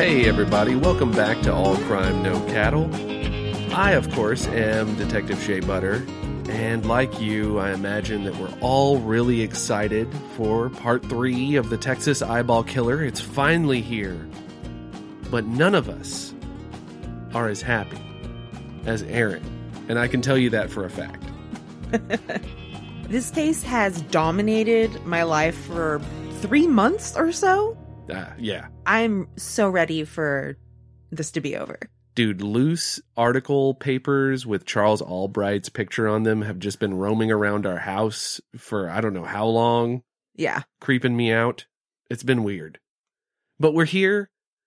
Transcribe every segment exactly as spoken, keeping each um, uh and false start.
Hey everybody, welcome back to All Crime No Cattle. I, of course, am Detective Shea Butter, and like you, I imagine that we're all really excited for part three of the Texas Eyeball Killer. It's finally here. But none of us are as happy as Aaron, and I can tell you that for a fact. This case has dominated my life for three months or so. Uh, yeah. I'm so ready for this to be over. Dude, loose article papers with Charles Albright's picture on them have just been roaming around our house for I don't know how long. Yeah. Creeping me out. It's been weird. But we're here,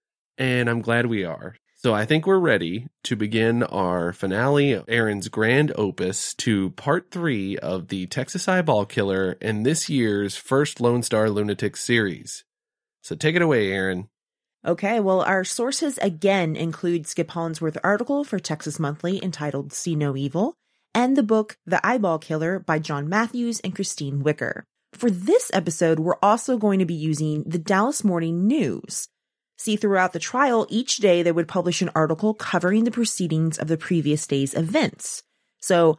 and I'm glad we are. So I think we're ready to begin our finale, Aaron's grand opus, to part three of the Texas Eyeball Killer and this year's first Lone Star Lunatics series. So take it away, Aaron. Okay, well, our sources again include Skip Hollandsworth's article for Texas Monthly entitled See No Evil, and the book The Eyeball Killer by John Matthews and Christine Wicker. For this episode, we're also going to be using the Dallas Morning News. See, throughout the trial, each day they would publish an article covering the proceedings of the previous day's events. So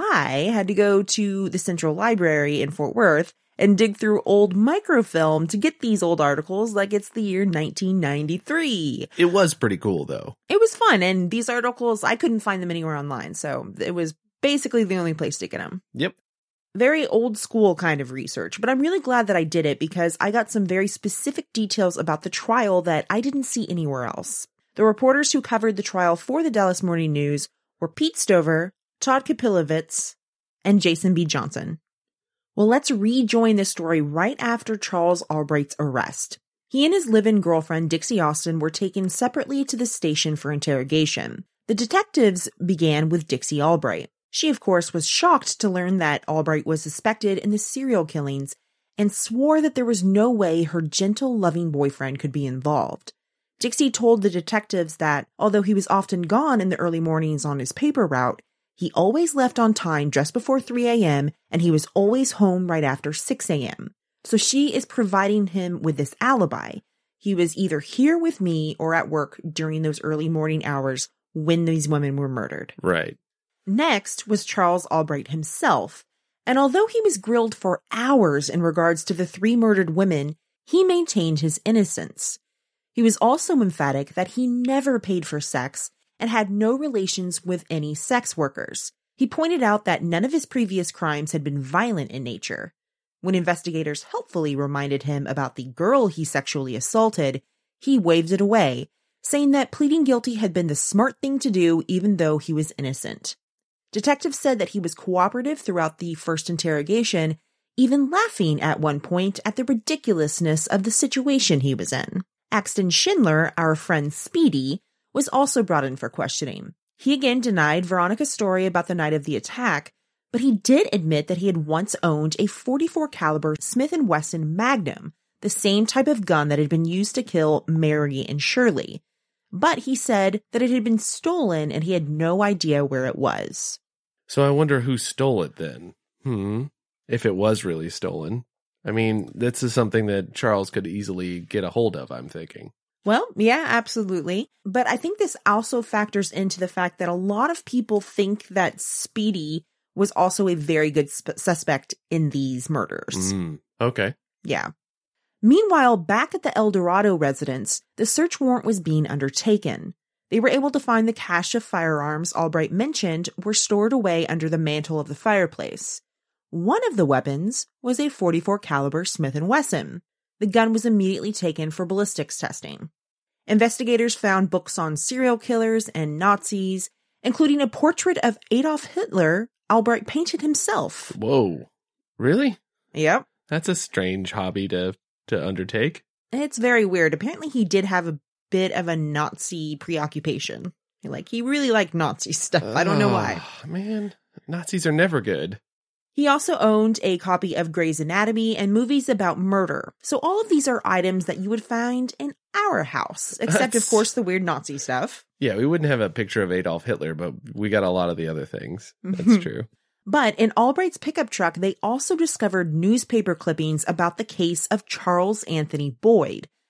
I had to go to the Central Library in Fort Worth and dig through old microfilm to get these old articles like it's the year nineteen ninety-three. It was pretty cool, though. It was fun, and these articles, I couldn't find them anywhere online, so it was basically the only place to get them. Yep. Very old school kind of research, but I'm really glad that I did it because I got some very specific details about the trial that I didn't see anywhere else. The reporters who covered the trial for the Dallas Morning News were Pete Stover, Todd Kapilovitz, and Jason B. Johnson. Well, let's rejoin this story right after Charles Albright's arrest. He and his live-in girlfriend, Dixie Austin, were taken separately to the station for interrogation. The detectives began with Dixie Albright. She, of course, was shocked to learn that Albright was suspected in the serial killings and swore that there was no way her gentle, loving boyfriend could be involved. Dixie told the detectives that, although he was often gone in the early mornings on his paper route, he always left on time just before three a.m., and he was always home right after six a.m. So she is providing him with this alibi. He was either here with me or at work during those early morning hours when these women were murdered. Right. Next was Charles Albright himself, and although he was grilled for hours in regards to the three murdered women, he maintained his innocence. He was also emphatic that he never paid for sex and had no relations with any sex workers. He pointed out that none of his previous crimes had been violent in nature. When investigators helpfully reminded him about the girl he sexually assaulted, he waved it away, saying that pleading guilty had been the smart thing to do even though he was innocent. Detectives said that he was cooperative throughout the first interrogation, even laughing at one point at the ridiculousness of the situation he was in. Axton Schindler, our friend Speedy, was also brought in for questioning. He again denied Veronica's story about the night of the attack, but he did admit that he had once owned a forty-four caliber Smith and Wesson Magnum, the same type of gun that had been used to kill Mary and Shirley. But he said that it had been stolen and he had no idea where it was. So I wonder who stole it then. Hmm. If it was really stolen. I mean, this is something that Charles could easily get a hold of, I'm thinking. Well, yeah, absolutely. But I think this also factors into the fact that a lot of people think that Speedy was also a very good sp- suspect in these murders. Mm, okay. Yeah. Meanwhile, back at the El Dorado residence, the search warrant was being undertaken. They were able to find the cache of firearms Albright mentioned were stored away under the mantle of the fireplace. One of the weapons was a forty-four caliber Smith and Wesson. The gun was immediately taken for ballistics testing. Investigators found books on serial killers and Nazis, including a portrait of Adolf Hitler Albright painted himself. Whoa. Really? Yep. That's a strange hobby to, to undertake. It's very weird. Apparently he did have a bit of a Nazi preoccupation. Like, he really liked Nazi stuff. I don't know why. Oh, man, Nazis are never good. He also owned a copy of Grey's Anatomy and movies about murder. So all of these are items that you would find in our house, except, That's... of course, the weird Nazi stuff. Yeah, we wouldn't have a picture of Adolf Hitler, but we got a lot of the other things. That's true. But in Albright's pickup truck, they also discovered newspaper clippings about the case of Charles Anthony Boyd,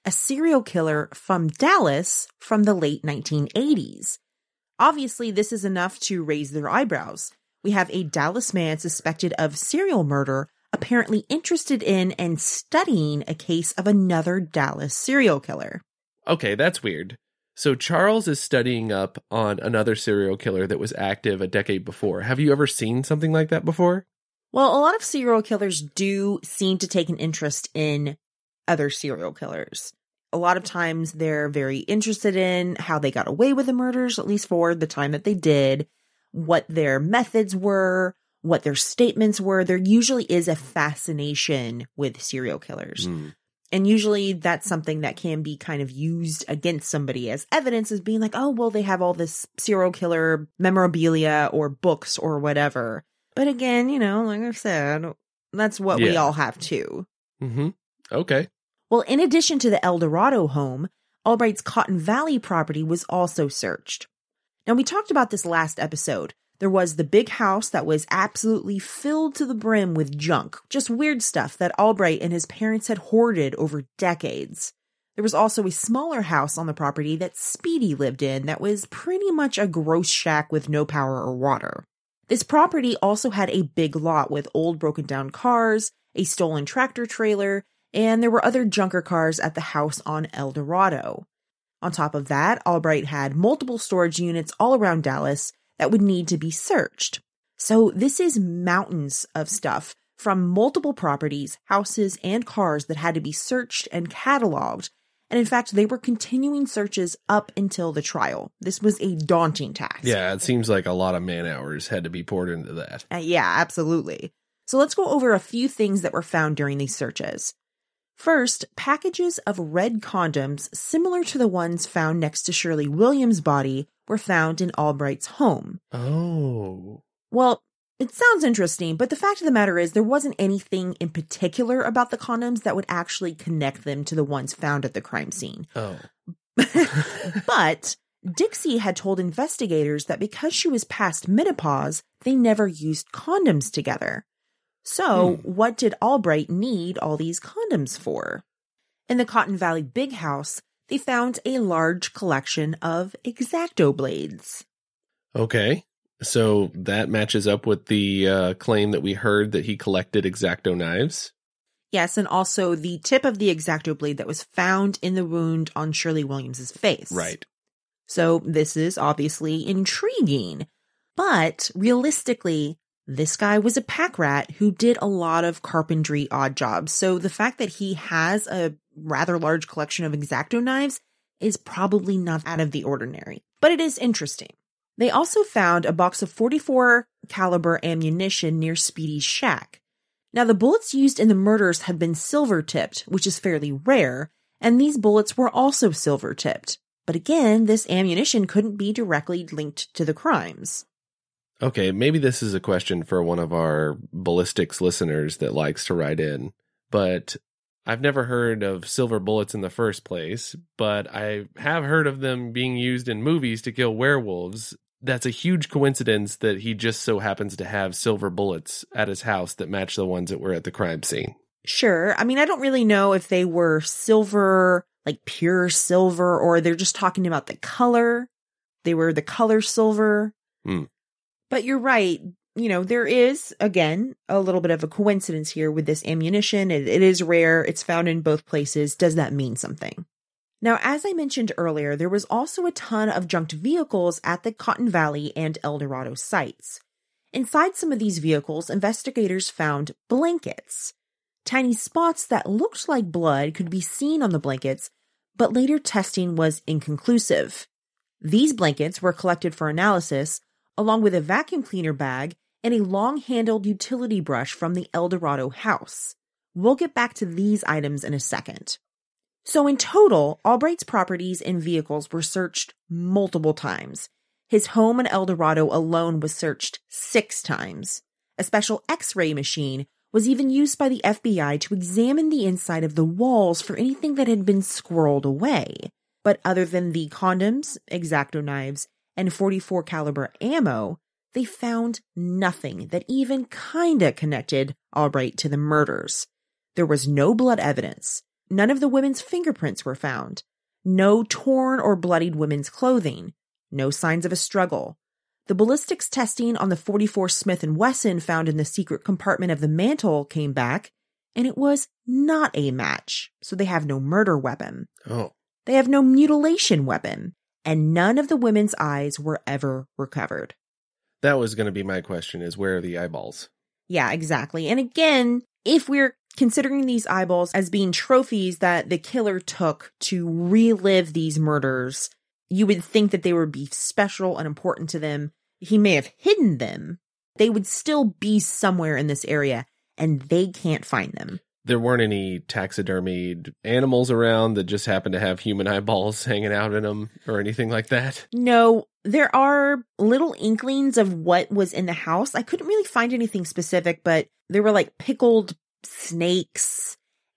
a serial killer from Dallas from the late nineteen eighties. Obviously, this is enough to raise their eyebrows. We have a Dallas man suspected of serial murder, apparently interested in and studying a case of another Dallas serial killer. Okay, that's weird. So Charles is studying up on another serial killer that was active a decade before. Have you ever seen something like that before? Well, a lot of serial killers do seem to take an interest in other serial killers. A lot of times they're very interested in how they got away with the murders, at least for the time that they did, what their methods were, what their statements were. There usually is a fascination with serial killers. Mm. And usually that's something that can be kind of used against somebody as evidence, as being like, oh, well, they have all this serial killer memorabilia or books or whatever. But again, you know, like I've said, that's what yeah. we all have too. Mm-hmm. Okay. Well, in addition to the El Dorado home, Albright's Cotton Valley property was also searched. Now, we talked about this last episode. There was the big house that was absolutely filled to the brim with junk, just weird stuff that Albright and his parents had hoarded over decades. There was also a smaller house on the property that Speedy lived in that was pretty much a gross shack with no power or water. This property also had a big lot with old broken down cars, a stolen tractor trailer, and there were other junker cars at the house on El Dorado. On top of that, Albright had multiple storage units all around Dallas that would need to be searched. So this is mountains of stuff from multiple properties, houses, and cars that had to be searched and cataloged. And in fact, they were continuing searches up until the trial. This was a daunting task. Yeah, it seems like a lot of man hours had to be poured into that. Uh, yeah, absolutely. So let's go over a few things that were found during these searches. First, packages of red condoms similar to the ones found next to Shirley Williams' body were found in Albright's home. Oh. Well, it sounds interesting, but the fact of the matter is there wasn't anything in particular about the condoms that would actually connect them to the ones found at the crime scene. Oh. But Dixie had told investigators that because she was past menopause, they never used condoms together. So, hmm. what did Albright need all these condoms for? In the Cotton Valley Big House, they found a large collection of X-Acto blades. Okay, so that matches up with the uh, claim that we heard that he collected X-Acto knives. Yes, and also the tip of the X-Acto blade that was found in the wound on Shirley Williams' face. Right. So this is obviously intriguing, but realistically, this guy was a pack rat who did a lot of carpentry odd jobs. So the fact that he has a rather large collection of X-Acto knives is probably not out of the ordinary, but it is interesting. They also found a box of forty-four caliber ammunition near Speedy's shack. Now, the bullets used in the murders had been silver tipped, which is fairly rare, and these bullets were also silver tipped. But again, this ammunition couldn't be directly linked to the crimes. Okay, maybe this is a question for one of our ballistics listeners that likes to write in, but I've never heard of silver bullets in the first place, but I have heard of them being used in movies to kill werewolves. That's a huge coincidence that he just so happens to have silver bullets at his house that match the ones that were at the crime scene. Sure. I mean, I don't really know if they were silver, like pure silver, or they're just talking about the color. They were the color silver. Hmm. But you're right. You know, there is, again, a little bit of a coincidence here with this ammunition. It, it is rare. It's found in both places. Does that mean something? Now, as I mentioned earlier, there was also a ton of junked vehicles at the Cotton Valley and El Dorado sites. Inside some of these vehicles, investigators found blankets. Tiny spots that looked like blood could be seen on the blankets, but later testing was inconclusive. These blankets were collected for analysis, along with a vacuum cleaner bag and a long-handled utility brush from the El Dorado house. We'll get back to these items in a second. So in total, Albright's properties and vehicles were searched multiple times. His home in El Dorado alone was searched six times. A special X-ray machine was even used by the F B I to examine the inside of the walls for anything that had been squirreled away. But other than the condoms, X-Acto knives, and forty-four caliber ammo, they found nothing that even kinda connected Albright to the murders. There was no blood evidence. none of the women's fingerprints were found. No torn or bloodied women's clothing. No signs of a struggle. The ballistics testing on the forty-four Smith and Wesson found in the secret compartment of the mantle came back, and it was not a match, so they have no murder weapon. Oh. They have no mutilation weapon, and none of the women's eyes were ever recovered. That was going to be my question, is where are the eyeballs? Yeah, exactly. And again, if we're considering these eyeballs as being trophies that the killer took to relive these murders, you would think that they would be special and important to them. He may have hidden them. They would still be somewhere in this area, and they can't find them. There weren't any taxidermied animals around that just happened to have human eyeballs hanging out in them or anything like that? No, there are little inklings of what was in the house. I couldn't really find anything specific, but there were like pickled snakes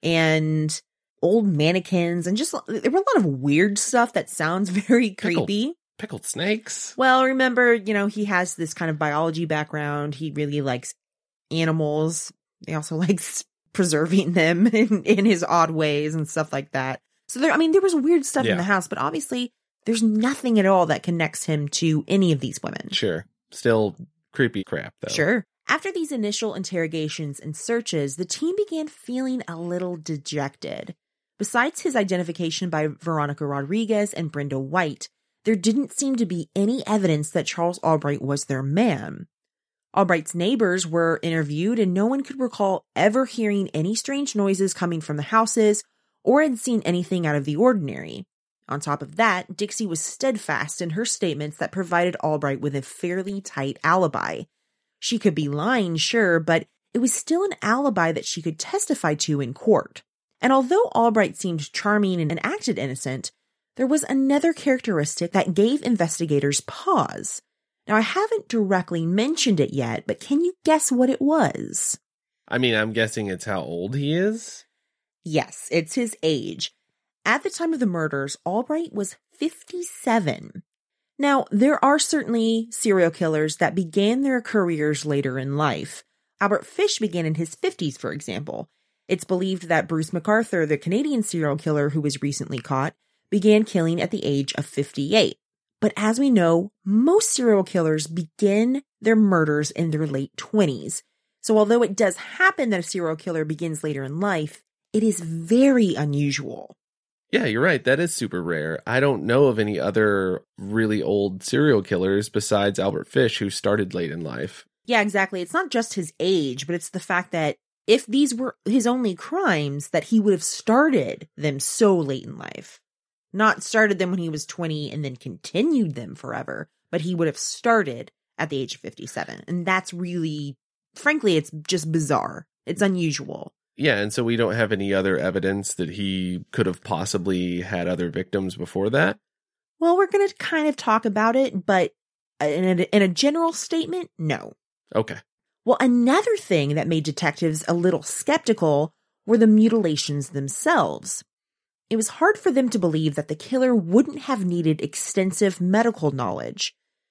and old mannequins and just, there were a lot of weird stuff that sounds very creepy. Pickled, pickled snakes? Well, remember, you know, he has this kind of biology background. He really likes animals. He also likes preserving them in, in his odd ways and stuff like that. So there, I mean, there was weird stuff yeah. in the house, but obviously there's nothing at all that connects him to any of these women. Sure. Still creepy crap, though. Sure. After these initial interrogations and searches, the team began feeling a little dejected. Besides his identification by Veronica Rodriguez and Brenda White, there didn't seem to be any evidence that Charles Albright was their man. Albright's neighbors were interviewed, and no one could recall ever hearing any strange noises coming from the houses or had seen anything out of the ordinary. On top of that, Dixie was steadfast in her statements that provided Albright with a fairly tight alibi. She could be lying, sure, but it was still an alibi that she could testify to in court. And although Albright seemed charming and acted innocent, there was another characteristic that gave investigators pause. Now, I haven't directly mentioned it yet, but can you guess what it was? I mean, I'm guessing it's how old he is? Yes, it's his age. At the time of the murders, Albright was fifty-seven. Now, there are certainly serial killers that began their careers later in life. Albert Fish began in his fifties, for example. It's believed that Bruce McArthur, the Canadian serial killer who was recently caught, began killing at the age of fifty-eight. But as we know, most serial killers begin their murders in their late twenties. So although it does happen that a serial killer begins later in life, it is very unusual. Yeah, you're right. That is super rare. I don't know of any other really old serial killers besides Albert Fish who started late in life. Yeah, exactly. It's not just his age, but it's the fact that if these were his only crimes, that he would have started them so late in life. Not started them when he was twenty and then continued them forever, but he would have started at the age of fifty-seven. And that's really, frankly, it's just bizarre. It's unusual. Yeah, and so we don't have any other evidence that he could have possibly had other victims before that? Well, we're going to kind of talk about it, but in a, in a general statement, no. Okay. Well, another thing that made detectives a little skeptical were the mutilations themselves. It was hard for them to believe that the killer wouldn't have needed extensive medical knowledge.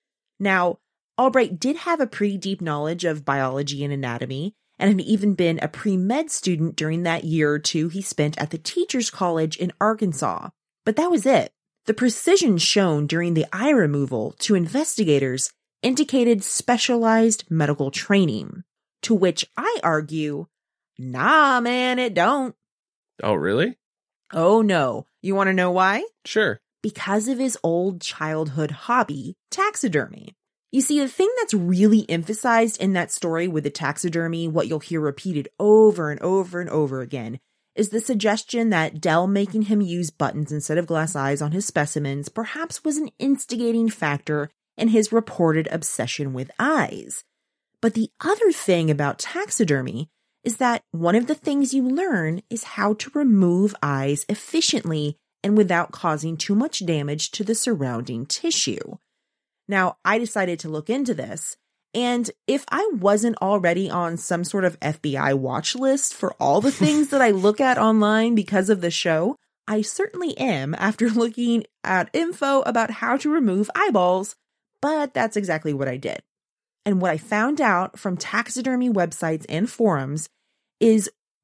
Now, Albright did have a pretty deep knowledge of biology and anatomy, and had even been a pre-med student during that year or two he spent at the Teachers College in Arkansas. But that was it. The precision shown during the eye removal to investigators indicated specialized medical training, to which I argue, nah, man, it don't. Oh, really? Oh, no. You want to know why? Sure. Because of his old childhood hobby, taxidermy. You see, the thing that's really emphasized in that story with the taxidermy, what you'll hear repeated over and over and over again, is the suggestion that Dell making him use buttons instead of glass eyes on his specimens perhaps was an instigating factor in his reported obsession with eyes. But the other thing about taxidermy is that one of the things you learn is how to remove eyes efficiently and without causing too much damage to the surrounding tissue. Now, I decided to look into this, and if I wasn't already on some sort of F B I watch list for all the things that I look at online because of the show, I certainly am after looking at info about how to remove eyeballs, but that's exactly what I did. And what I found out from taxidermy websites and forums is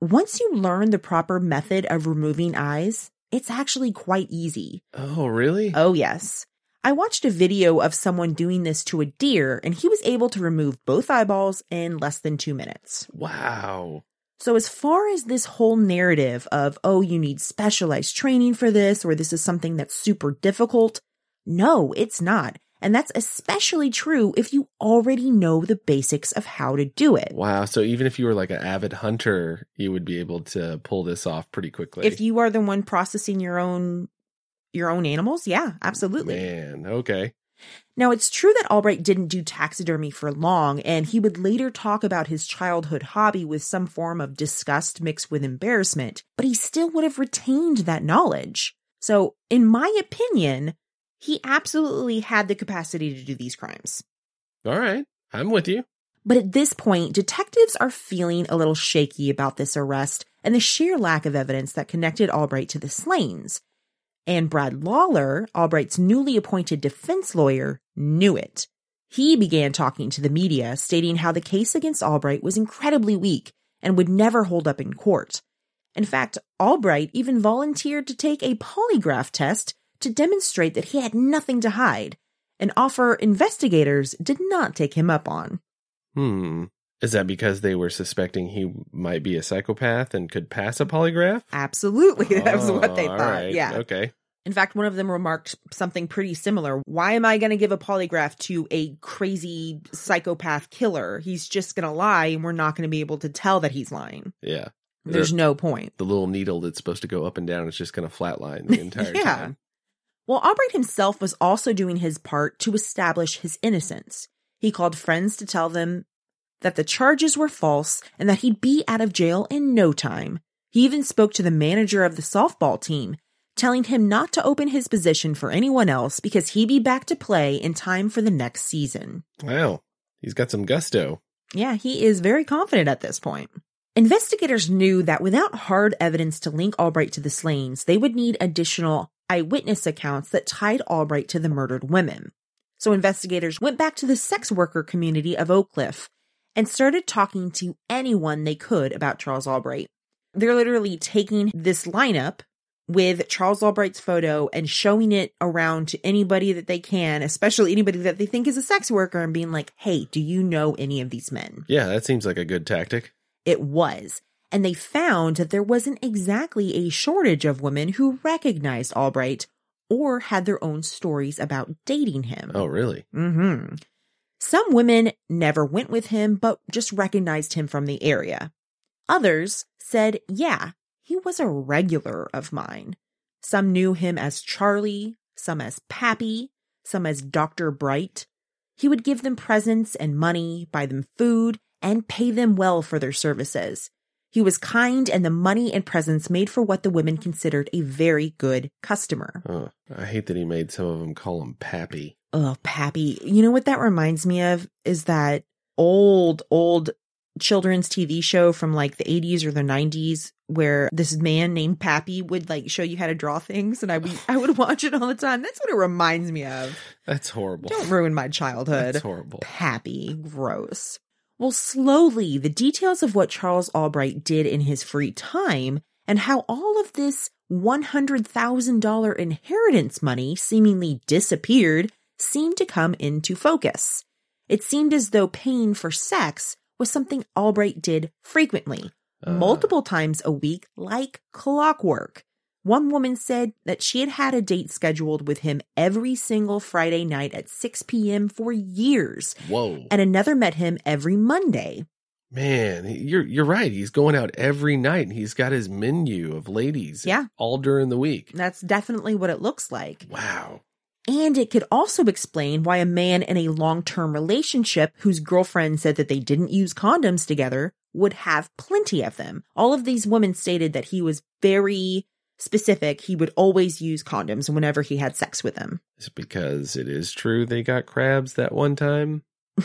once you learn the proper method of removing eyes, it's actually quite easy. Oh, really? Oh, yes. I watched a video of someone doing this to a deer, and he was able to remove both eyeballs in less than two minutes. Wow. So as far as this whole narrative of, oh, you need specialized training for this, or this is something that's super difficult, no, it's not. And that's especially true if you already know the basics of how to do it. Wow. So even if you were like an avid hunter, you would be able to pull this off pretty quickly. If you are the one processing your own your own animals, yeah, absolutely. Man, okay. Now, it's true that Albright didn't do taxidermy for long, and he would later talk about his childhood hobby with some form of disgust mixed with embarrassment, but he still would have retained that knowledge. So, in my opinion, he absolutely had the capacity to do these crimes. All right. I'm with you. But at this point, detectives are feeling a little shaky about this arrest and the sheer lack of evidence that connected Albright to the Slanes. And Brad Lawler, Albright's newly appointed defense lawyer, knew it. He began talking to the media, stating how the case against Albright was incredibly weak and would never hold up in court. In fact, Albright even volunteered to take a polygraph test to demonstrate that he had nothing to hide, an offer investigators did not take him up on. Hmm. Is that because they were suspecting he might be a psychopath and could pass a polygraph? Absolutely. That was Oh, what they all thought. right. Yeah. Okay. In fact, one of them remarked something pretty similar. Why am I going to give a polygraph to a crazy psychopath killer? He's just going to lie and we're not going to be able to tell that he's lying. Yeah. There's the, no point. The little needle that's supposed to go up and down is just going to flatline the entire yeah. time. Well, Albright himself was also doing his part to establish his innocence. He called friends to tell them that the charges were false and that he'd be out of jail in no time. He even spoke to the manager of the softball team, telling him not to open his position for anyone else because he'd be back to play in time for the next season. Wow. He's got some gusto. Yeah, he is very confident at this point. Investigators knew that without hard evidence to link Albright to the Slanes, they would need additional eyewitness accounts that tied Albright to the murdered women. So investigators went back to the sex worker community of Oak Cliff and started talking to anyone they could about Charles Albright. They're literally taking this lineup with Charles Albright's photo and showing it around to anybody that they can, especially anybody that they think is a sex worker, and being like, hey, do you know any of these men? Yeah, that seems like a good tactic. It was. And they found that there wasn't exactly a shortage of women who recognized Albright or had their own stories about dating him. Oh, really? Mm-hmm. Some women never went with him, but just recognized him from the area. Others said, yeah, he was a regular of mine. Some knew him as Charlie, some as Pappy, some as Doctor Bright. He would give them presents and money, buy them food, and pay them well for their services. He was kind, and the money and presents made for what the women considered a very good customer. Oh, I hate that he made some of them call him Pappy. Oh, Pappy. You know what that reminds me of is that old, old children's T V show from like the eighties or the nineties where this man named Pappy would like show you how to draw things, and I would, I would watch it all the time. That's what it reminds me of. That's horrible. Don't ruin my childhood. That's horrible. Pappy. Gross. Well, slowly, the details of what Charles Albright did in his free time and how all of this one hundred thousand dollars inheritance money seemingly disappeared seemed to come into focus. It seemed as though paying for sex was something Albright did frequently, uh. multiple times a week, like clockwork. One woman said that she had had a date scheduled with him every single Friday night at six p.m. for years. Whoa. And another met him every Monday. Man, you're you're right. He's going out every night, and he's got his menu of ladies yeah. all during the week. That's definitely what it looks like. Wow. And it could also explain why a man in a long-term relationship whose girlfriend said that they didn't use condoms together would have plenty of them. All of these women stated that he was very specific. He would always use condoms whenever he had sex with them. It's because it is true they got crabs that one time?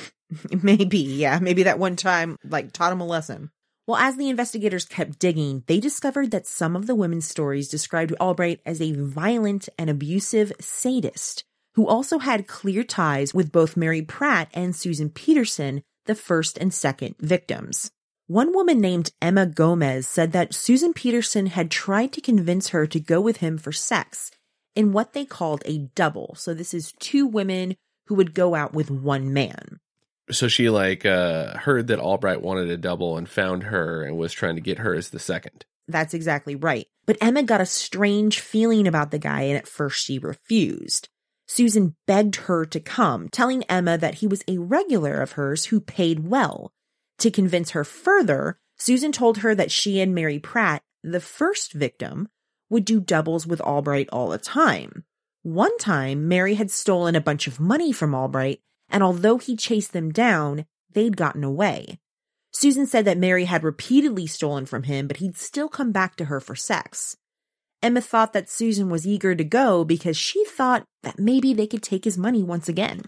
Maybe, yeah. Maybe that one time, like, taught him a lesson. Well, as the investigators kept digging, they discovered that some of the women's stories described Albright as a violent and abusive sadist who also had clear ties with both Mary Pratt and Susan Peterson, the first and second victims. One woman named Emma Gomez said that Susan Peterson had tried to convince her to go with him for sex in what they called a double. So this is two women who would go out with one man. So she like uh, heard that Albright wanted a double and found her and was trying to get her as the second. That's exactly right. But Emma got a strange feeling about the guy, and at first she refused. Susan begged her to come, telling Emma that he was a regular of hers who paid well. To convince her further, Susan told her that she and Mary Pratt, the first victim, would do doubles with Albright all the time. One time, Mary had stolen a bunch of money from Albright, and although he chased them down, they'd gotten away. Susan said that Mary had repeatedly stolen from him, but he'd still come back to her for sex. Emma thought that Susan was eager to go because she thought that maybe they could take his money once again.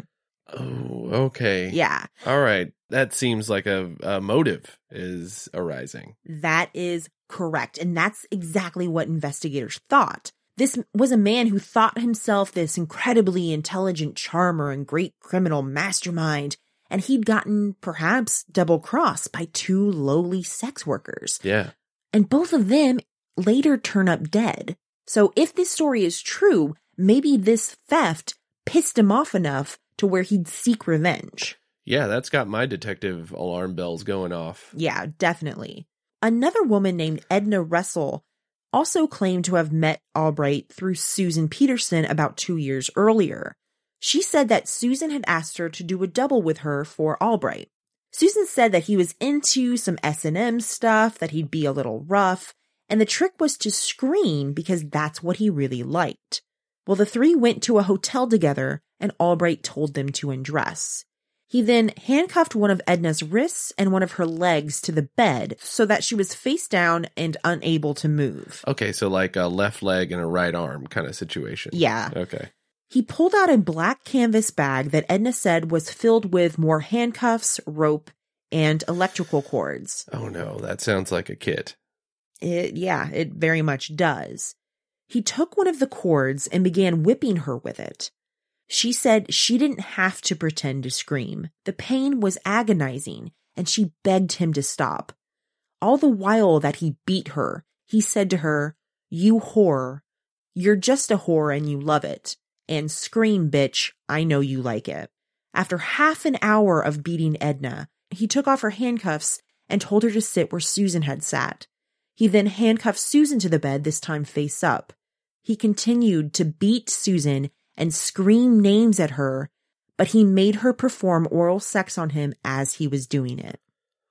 Oh, okay. Yeah. All right. That seems like a, a motive is arising. That is correct. And that's exactly what investigators thought. This was a man who thought himself this incredibly intelligent charmer and great criminal mastermind, and he'd gotten perhaps double-crossed by two lowly sex workers. Yeah. And both of them later turn up dead. So if this story is true, maybe this theft pissed him off enough to where he'd seek revenge. Yeah, that's got my detective alarm bells going off. Yeah, definitely. Another woman named Edna Russell also claimed to have met Albright through Susan Peterson about two years earlier. She said that Susan had asked her to do a double with her for Albright. Susan said that he was into some S and M stuff, that he'd be a little rough, and the trick was to scream because that's what he really liked. Well, the three went to a hotel together, and Albright told them to undress. He then handcuffed one of Edna's wrists and one of her legs to the bed so that she was face down and unable to move. Okay, so like a left leg and a right arm kind of situation. Yeah. Okay. He pulled out a black canvas bag that Edna said was filled with more handcuffs, rope, and electrical cords. Oh no, that sounds like a kit. It, yeah, it very much does. He took one of the cords and began whipping her with it. She said she didn't have to pretend to scream. The pain was agonizing, and she begged him to stop. All the while that he beat her, he said to her, "You whore. You're just a whore and you love it. And scream, bitch. I know you like it." After half an hour of beating Edna, he took off her handcuffs and told her to sit where Susan had sat. He then handcuffed Susan to the bed, this time face up. He continued to beat Susan and scream names at her, but he made her perform oral sex on him as he was doing it.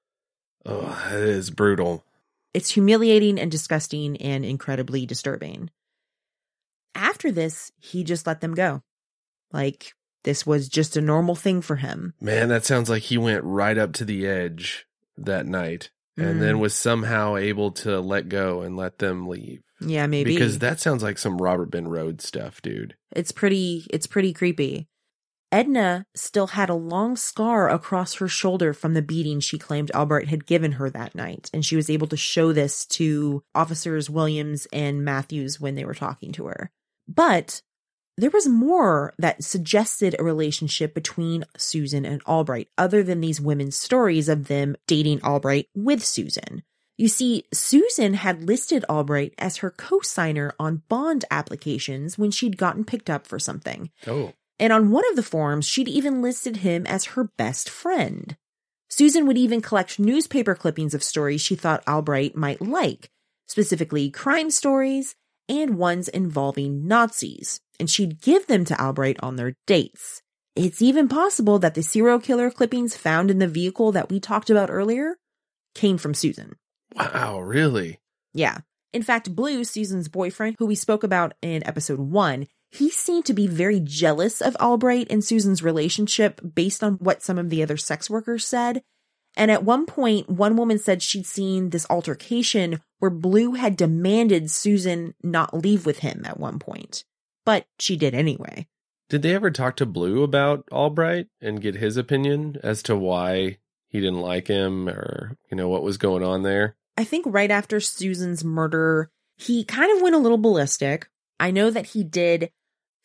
Oh, that is brutal. It's humiliating and disgusting and incredibly disturbing. After this, he just let them go. Like, this was just a normal thing for him. Man, that sounds like he went right up to the edge that night and Mm. then was somehow able to let go and let them leave. Yeah, maybe. Because that sounds like some Robert Ben Rhodes stuff, dude. It's pretty, it's pretty creepy. Edna still had a long scar across her shoulder from the beating she claimed Albright had given her that night, and she was able to show this to officers Williams and Matthews when they were talking to her. But there was more that suggested a relationship between Susan and Albright, other than these women's stories of them dating Albright with Susan. You see, Susan had listed Albright as her co-signer on bond applications when she'd gotten picked up for something. Oh. And on one of the forms, she'd even listed him as her best friend. Susan would even collect newspaper clippings of stories she thought Albright might like, specifically crime stories and ones involving Nazis, and she'd give them to Albright on their dates. It's even possible that the serial killer clippings found in the vehicle that we talked about earlier came from Susan. Wow, really? Yeah. In fact, Blue, Susan's boyfriend, who we spoke about in episode one, he seemed to be very jealous of Albright and Susan's relationship based on what some of the other sex workers said. And at one point, one woman said she'd seen this altercation where Blue had demanded Susan not leave with him at one point. But she did anyway. Did they ever talk to Blue about Albright and get his opinion as to why he didn't like him or, you know, what was going on there? I think right after Susan's murder, he kind of went a little ballistic. I know that he did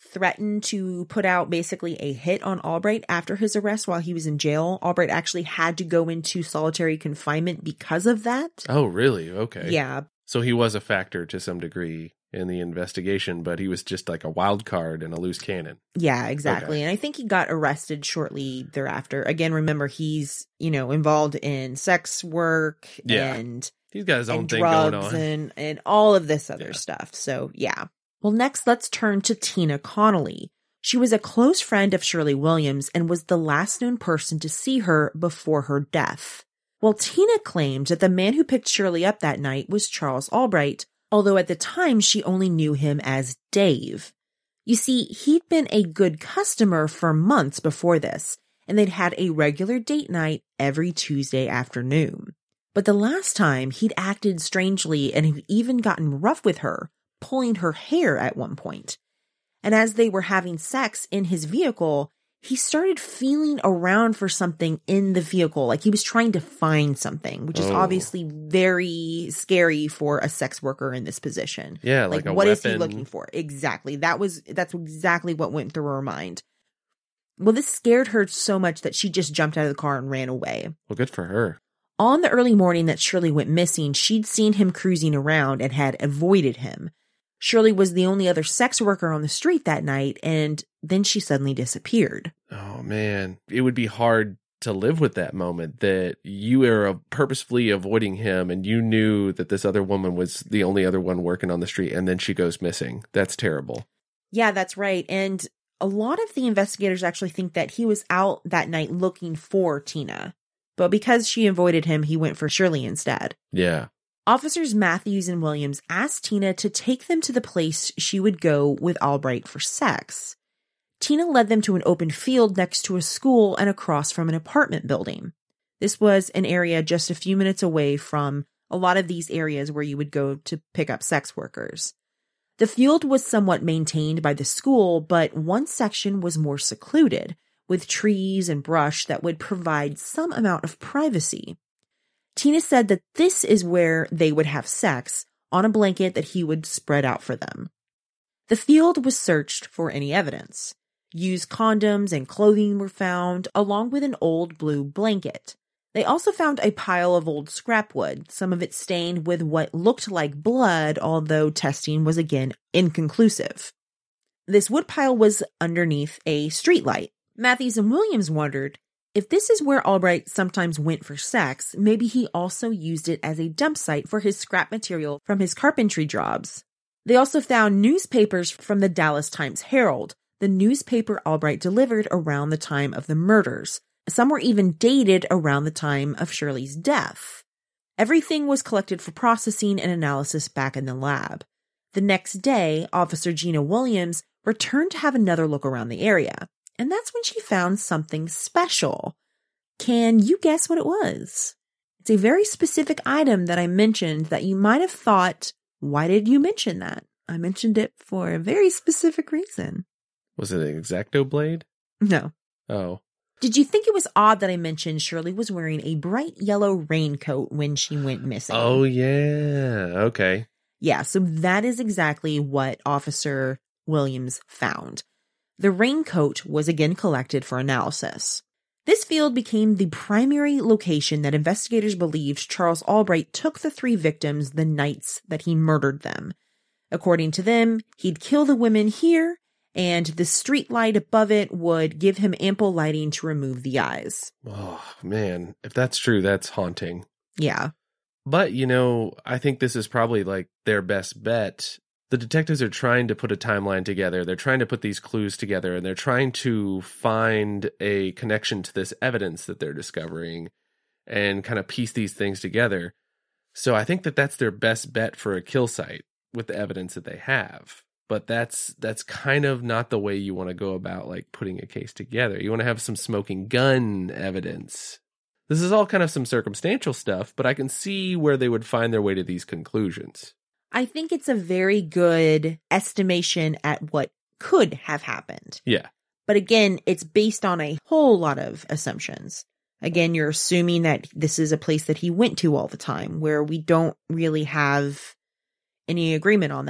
threatened to put out basically a hit on Albright after his arrest while he was in jail. Albright actually had to go into solitary confinement because of that. Oh, really? Okay. Yeah. So he was a factor to some degree in the investigation, but he was just like a wild card and a loose cannon. Yeah, exactly. Okay. And I think he got arrested shortly thereafter. Again, remember, he's, you know, involved in sex work Yeah. and He's got his own and thing drugs going on. and, and all of this other Yeah. stuff. So, yeah. Well, next, let's turn to Tina Connolly. She was a close friend of Shirley Williams and was the last known person to see her before her death. Well, Tina claimed that the man who picked Shirley up that night was Charles Albright, although at the time she only knew him as Dave. You see, he'd been a good customer for months before this, and they'd had a regular date night every Tuesday afternoon. But the last time, he'd acted strangely and had even gotten rough with her, pulling her hair at one point. And as they were having sex in his vehicle, he started feeling around for something in the vehicle, like he was trying to find something, which is Oh. obviously very scary for a sex worker in this position. Yeah, like, a what is weapon. he looking for? Exactly. That was that's exactly what went through her mind. Well, this scared her so much that she just jumped out of the car and ran away. Well, good for her. On the early morning that Shirley went missing, she'd seen him cruising around and had avoided him. Shirley was the only other sex worker on the street that night, and then she suddenly disappeared. Oh, man. It would be hard to live with that moment that you were purposefully avoiding him and you knew that this other woman was the only other one working on the street, and then she goes missing. That's terrible. Yeah, that's right. And a lot of the investigators actually think that he was out that night looking for Tina. But because she avoided him, he went for Shirley instead. Yeah. Officers Matthews and Williams asked Tina to take them to the place she would go with Albright for sex. Tina led them to an open field next to a school and across from an apartment building. This was an area just a few minutes away from a lot of these areas where you would go to pick up sex workers. The field was somewhat maintained by the school, but one section was more secluded, with trees and brush that would provide some amount of privacy. Tina said that this is where they would have sex, on a blanket that he would spread out for them. The field was searched for any evidence. Used condoms and clothing were found, along with an old blue blanket. They also found a pile of old scrap wood, some of it stained with what looked like blood, although testing was again inconclusive. This wood pile was underneath a streetlight. Matthews and Williams wondered, if this is where Albright sometimes went for sex, maybe he also used it as a dump site for his scrap material from his carpentry jobs. They also found newspapers from the Dallas Times-Herald, the newspaper Albright delivered around the time of the murders. Some were even dated around the time of Shirley's death. Everything was collected for processing and analysis back in the lab. The next day, Officer Gina Williams returned to have another look around the area. And that's when she found something special. Can you guess what it was? It's a very specific item that I mentioned that you might have thought, why did you mention that? I mentioned it for a very specific reason. Was it an X-Acto blade? No. Oh. Did you think it was odd that I mentioned Shirley was wearing a bright yellow raincoat when she went missing? Oh, yeah. Okay. Yeah, so that is exactly what Officer Williams found. The raincoat was again collected for analysis. This field became the primary location that investigators believed Charles Albright took the three victims the nights that he murdered them. According to them, he'd kill the women here, and the street light above it would give him ample lighting to remove the eyes. Oh, man. If that's true, that's haunting. Yeah. But, you know, I think this is probably like their best bet. The detectives are trying to put a timeline together. They're trying to put these clues together, and they're trying to find a connection to this evidence that they're discovering and kind of piece these things together. So I think that that's their best bet for a kill site with the evidence that they have. But that's that's kind of not the way you want to go about like putting a case together. You want to have some smoking gun evidence. This is all kind of some circumstantial stuff, but I can see where they would find their way to these conclusions. I think it's a very good estimation at what could have happened. Yeah. But again, it's based on a whole lot of assumptions. Again, you're assuming that this is a place that he went to all the time, where we don't really have any agreement on that.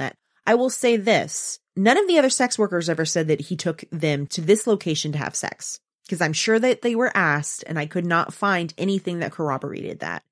I will say this. None of the other sex workers ever said that he took them to this location to have sex, because I'm sure that they were asked, and I could not find anything that corroborated that.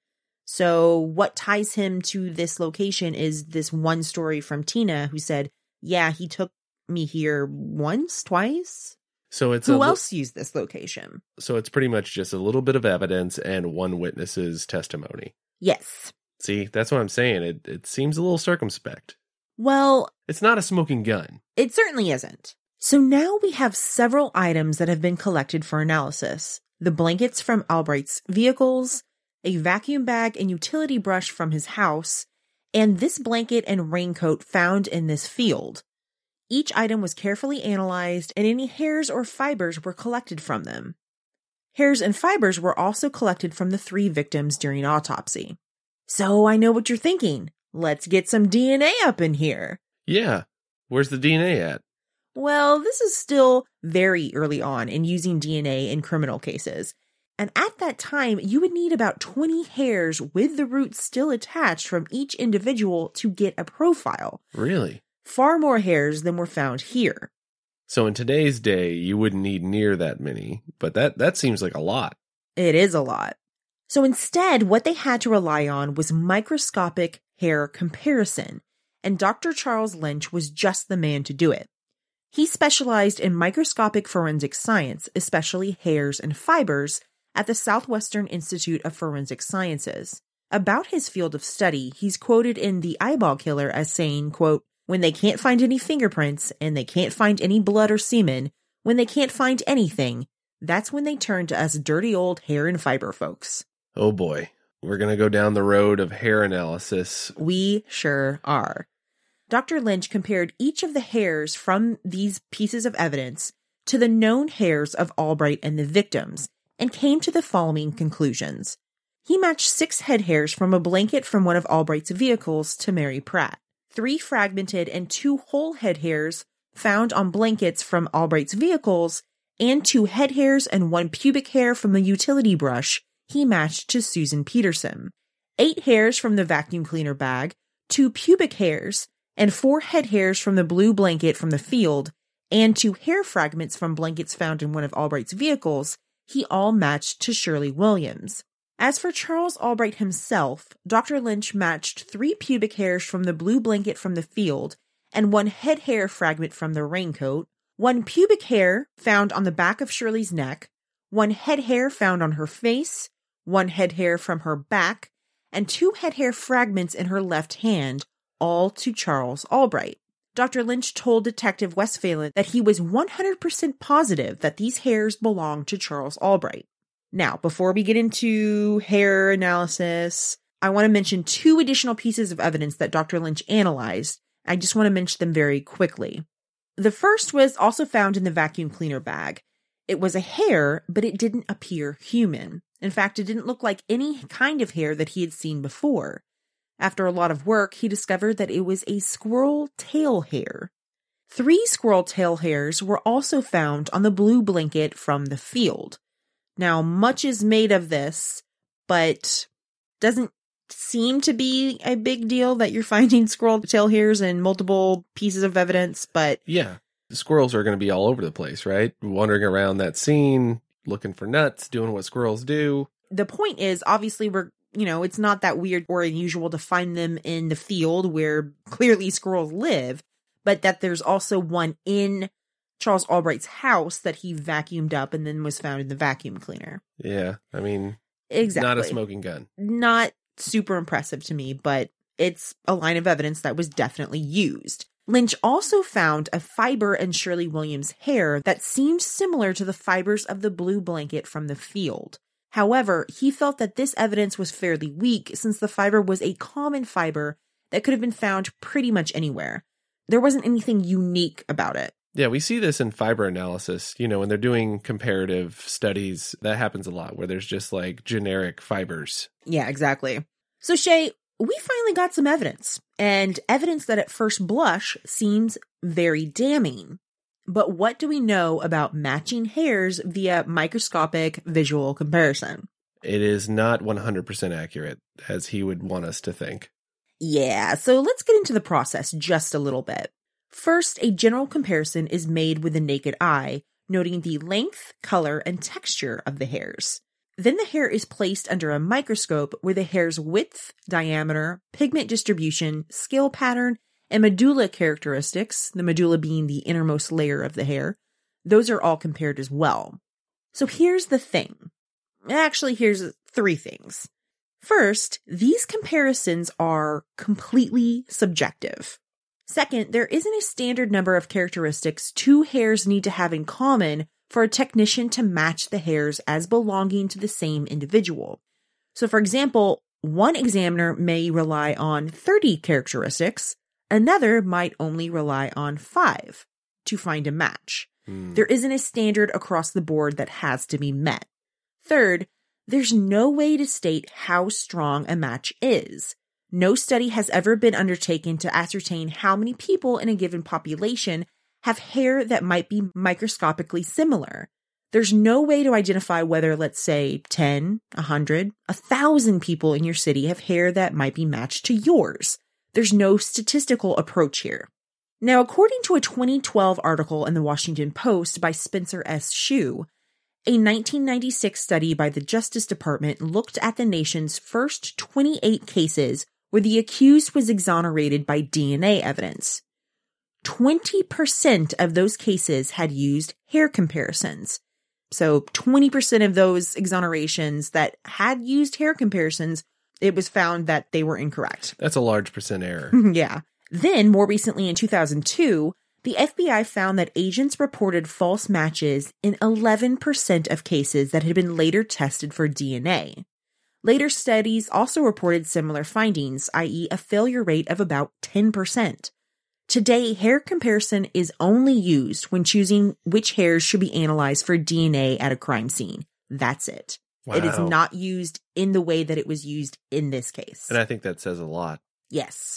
So what ties him to this location is this one story from Tina who said, yeah, he took me here once, twice. So it's Who a, else used this location? So it's pretty much just a little bit of evidence and one witness's testimony. Yes. See, that's what I'm saying. It it seems a little circumspect. Well, it's not a smoking gun. It certainly isn't. So now we have several items that have been collected for analysis. The blankets from Albright's vehicles, a vacuum bag and utility brush from his house, and this blanket and raincoat found in this field. Each item was carefully analyzed, and any hairs or fibers were collected from them. Hairs and fibers were also collected from the three victims during autopsy. So I know what you're thinking. Let's get some D N A up in here. Yeah. Where's the D N A at? Well, this is still very early on in using D N A in criminal cases. And at that time, you would need about twenty hairs with the roots still attached from each individual to get a profile. Really? Far more hairs than were found here. So in today's day, you wouldn't need near that many, but that, that seems like a lot. It is a lot. So instead, what they had to rely on was microscopic hair comparison, and Doctor Charles Lynch was just the man to do it. He specialized in microscopic forensic science, especially hairs and fibers, at the Southwestern Institute of Forensic Sciences. About his field of study, he's quoted in The Eyeball Killer as saying, quote, when they can't find any fingerprints, and they can't find any blood or semen, when they can't find anything, that's when they turn to us dirty old hair and fiber folks. Oh boy. We're going to go down the road of hair analysis. We sure are. Doctor Lynch compared each of the hairs from these pieces of evidence to the known hairs of Albright and the victims, and came to the following conclusions. He matched six head hairs from a blanket from one of Albright's vehicles to Mary Pratt. Three fragmented and two whole head hairs found on blankets from Albright's vehicles, and two head hairs and one pubic hair from the utility brush he matched to Susan Peterson. Eight hairs from the vacuum cleaner bag, two pubic hairs, and four head hairs from the blue blanket from the field, and two hair fragments from blankets found in one of Albright's vehicles, he all matched to Shirley Williams. As for Charles Albright himself, Doctor Lynch matched three pubic hairs from the blue blanket from the field and one head hair fragment from the raincoat, one pubic hair found on the back of Shirley's neck, one head hair found on her face, one head hair from her back, and two head hair fragments in her left hand, all to Charles Albright. Doctor Lynch told Detective Westphalen that he was one hundred percent positive that these hairs belonged to Charles Albright. Now, before we get into hair analysis, I want to mention two additional pieces of evidence that Doctor Lynch analyzed. I just want to mention them very quickly. The first was also found in the vacuum cleaner bag. It was a hair, but it didn't appear human. In fact, it didn't look like any kind of hair that he had seen before. After a lot of work, he discovered that it was a squirrel tail hair. Three squirrel tail hairs were also found on the blue blanket from the field. Now, much is made of this, but doesn't seem to be a big deal that you're finding squirrel tail hairs in multiple pieces of evidence, but... Yeah, the squirrels are going to be all over the place, right? Wandering around that scene, looking for nuts, doing what squirrels do. The point is, obviously, we're, you know, it's not that weird or unusual to find them in the field where clearly squirrels live, but that there's also one in Charles Albright's house that he vacuumed up and then was found in the vacuum cleaner. Yeah, I mean, exactly. Not a smoking gun. Not super impressive to me, but it's a line of evidence that was definitely used. Lynch also found a fiber in Shirley Williams' hair that seemed similar to the fibers of the blue blanket from the field. However, he felt that this evidence was fairly weak since the fiber was a common fiber that could have been found pretty much anywhere. There wasn't anything unique about it. Yeah, we see this in fiber analysis. You know, when they're doing comparative studies, that happens a lot where there's just like generic fibers. Yeah, exactly. So Shay, we finally got some evidence, and evidence that at first blush seems very damning. But what do we know about matching hairs via microscopic visual comparison? It is not one hundred percent accurate, as he would want us to think. Yeah, so let's get into the process just a little bit. First, a general comparison is made with the naked eye, noting the length, color, and texture of the hairs. Then the hair is placed under a microscope where the hair's width, diameter, pigment distribution, scale pattern, and medulla characteristics, the medulla being the innermost layer of the hair, those are all compared as well. So here's the thing. Actually, here's three things. First, these comparisons are completely subjective. Second, there isn't a standard number of characteristics two hairs need to have in common for a technician to match the hairs as belonging to the same individual. So for example, one examiner may rely on thirty characteristics, another might only rely on five to find a match. Mm. There isn't a standard across the board that has to be met. Third, there's no way to state how strong a match is. No study has ever been undertaken to ascertain how many people in a given population have hair that might be microscopically similar. There's no way to identify whether, let's say, ten, one hundred, one thousand people in your city have hair that might be matched to yours. There's no statistical approach here. Now, according to a twenty twelve article in the Washington Post by Spencer S. Shue, a nineteen ninety-six study by the Justice Department looked at the nation's first twenty-eight cases where the accused was exonerated by D N A evidence. twenty percent of those cases had used hair comparisons. So twenty percent of those exonerations that had used hair comparisons, it was found that they were incorrect. That's a large percent error. Yeah. Then, more recently in two thousand two, the F B I found that agents reported false matches in eleven percent of cases that had been later tested for D N A. Later studies also reported similar findings, that is a failure rate of about ten percent. Today, hair comparison is only used when choosing which hairs should be analyzed for D N A at a crime scene. That's it. Wow. It is not used in the way that it was used in this case. And I think that says a lot. Yes.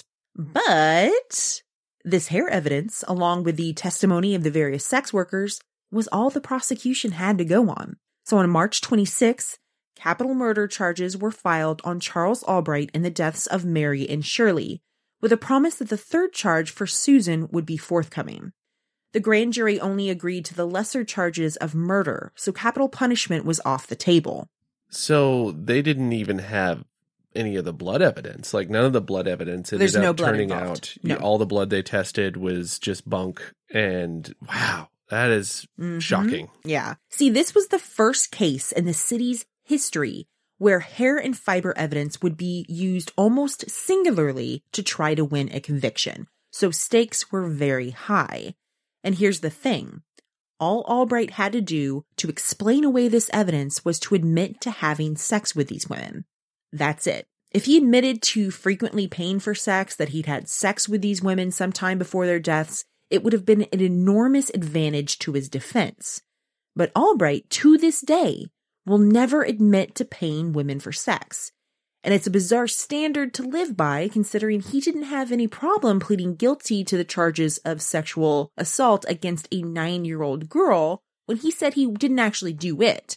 But this hair evidence, along with the testimony of the various sex workers, was all the prosecution had to go on. So on March twenty-sixth, capital murder charges were filed on Charles Albright in the deaths of Mary and Shirley, with a promise that the third charge for Susan would be forthcoming. The grand jury only agreed to the lesser charges of murder, so capital punishment was off the table. So they didn't even have any of the blood evidence. Like, none of the blood evidence ended There's up no blood turning involved. out. No. All the blood they tested was just bunk. And wow, that is mm-hmm. shocking. Yeah. See, this was the first case in the city's history where hair and fiber evidence would be used almost singularly to try to win a conviction. So stakes were very high. And here's the thing. All Albright had to do to explain away this evidence was to admit to having sex with these women. That's it. If he admitted to frequently paying for sex, that he'd had sex with these women sometime before their deaths, it would have been an enormous advantage to his defense. But Albright, to this day, will never admit to paying women for sex. And it's a bizarre standard to live by, considering he didn't have any problem pleading guilty to the charges of sexual assault against a nine-year-old girl when he said he didn't actually do it.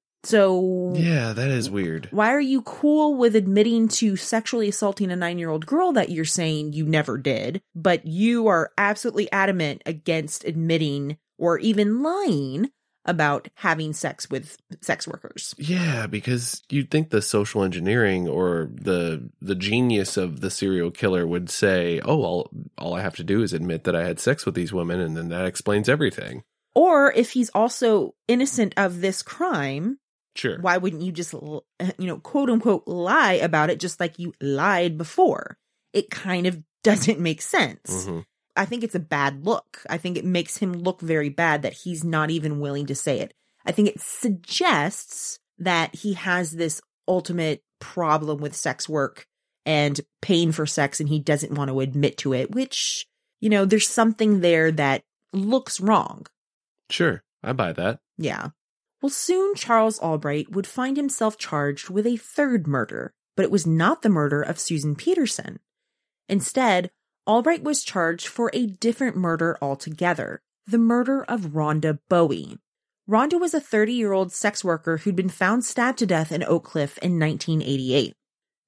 So... yeah, that is weird. Why are you cool with admitting to sexually assaulting a nine-year-old girl that you're saying you never did, but you are absolutely adamant against admitting or even lying about having sex with sex workers? Yeah, because you'd think the social engineering or the the genius of the serial killer would say, oh, all, all I have to do is admit that I had sex with these women, and then that explains everything. Or if he's also innocent of this crime, sure, why wouldn't you just, you know, quote unquote, lie about it just like you lied before? It kind of doesn't make sense. Mm-hmm. I think it's a bad look. I think it makes him look very bad that he's not even willing to say it. I think it suggests that he has this ultimate problem with sex work and paying for sex, and he doesn't want to admit to it, which, you know, there's something there that looks wrong. Sure, I buy that. Yeah. Well, soon Charles Albright would find himself charged with a third murder, but it was not the murder of Susan Peterson. Instead, Albright was charged for a different murder altogether, the murder of Rhonda Bowie. Rhonda was a thirty-year-old sex worker who'd been found stabbed to death in Oak Cliff in nineteen eighty-eight.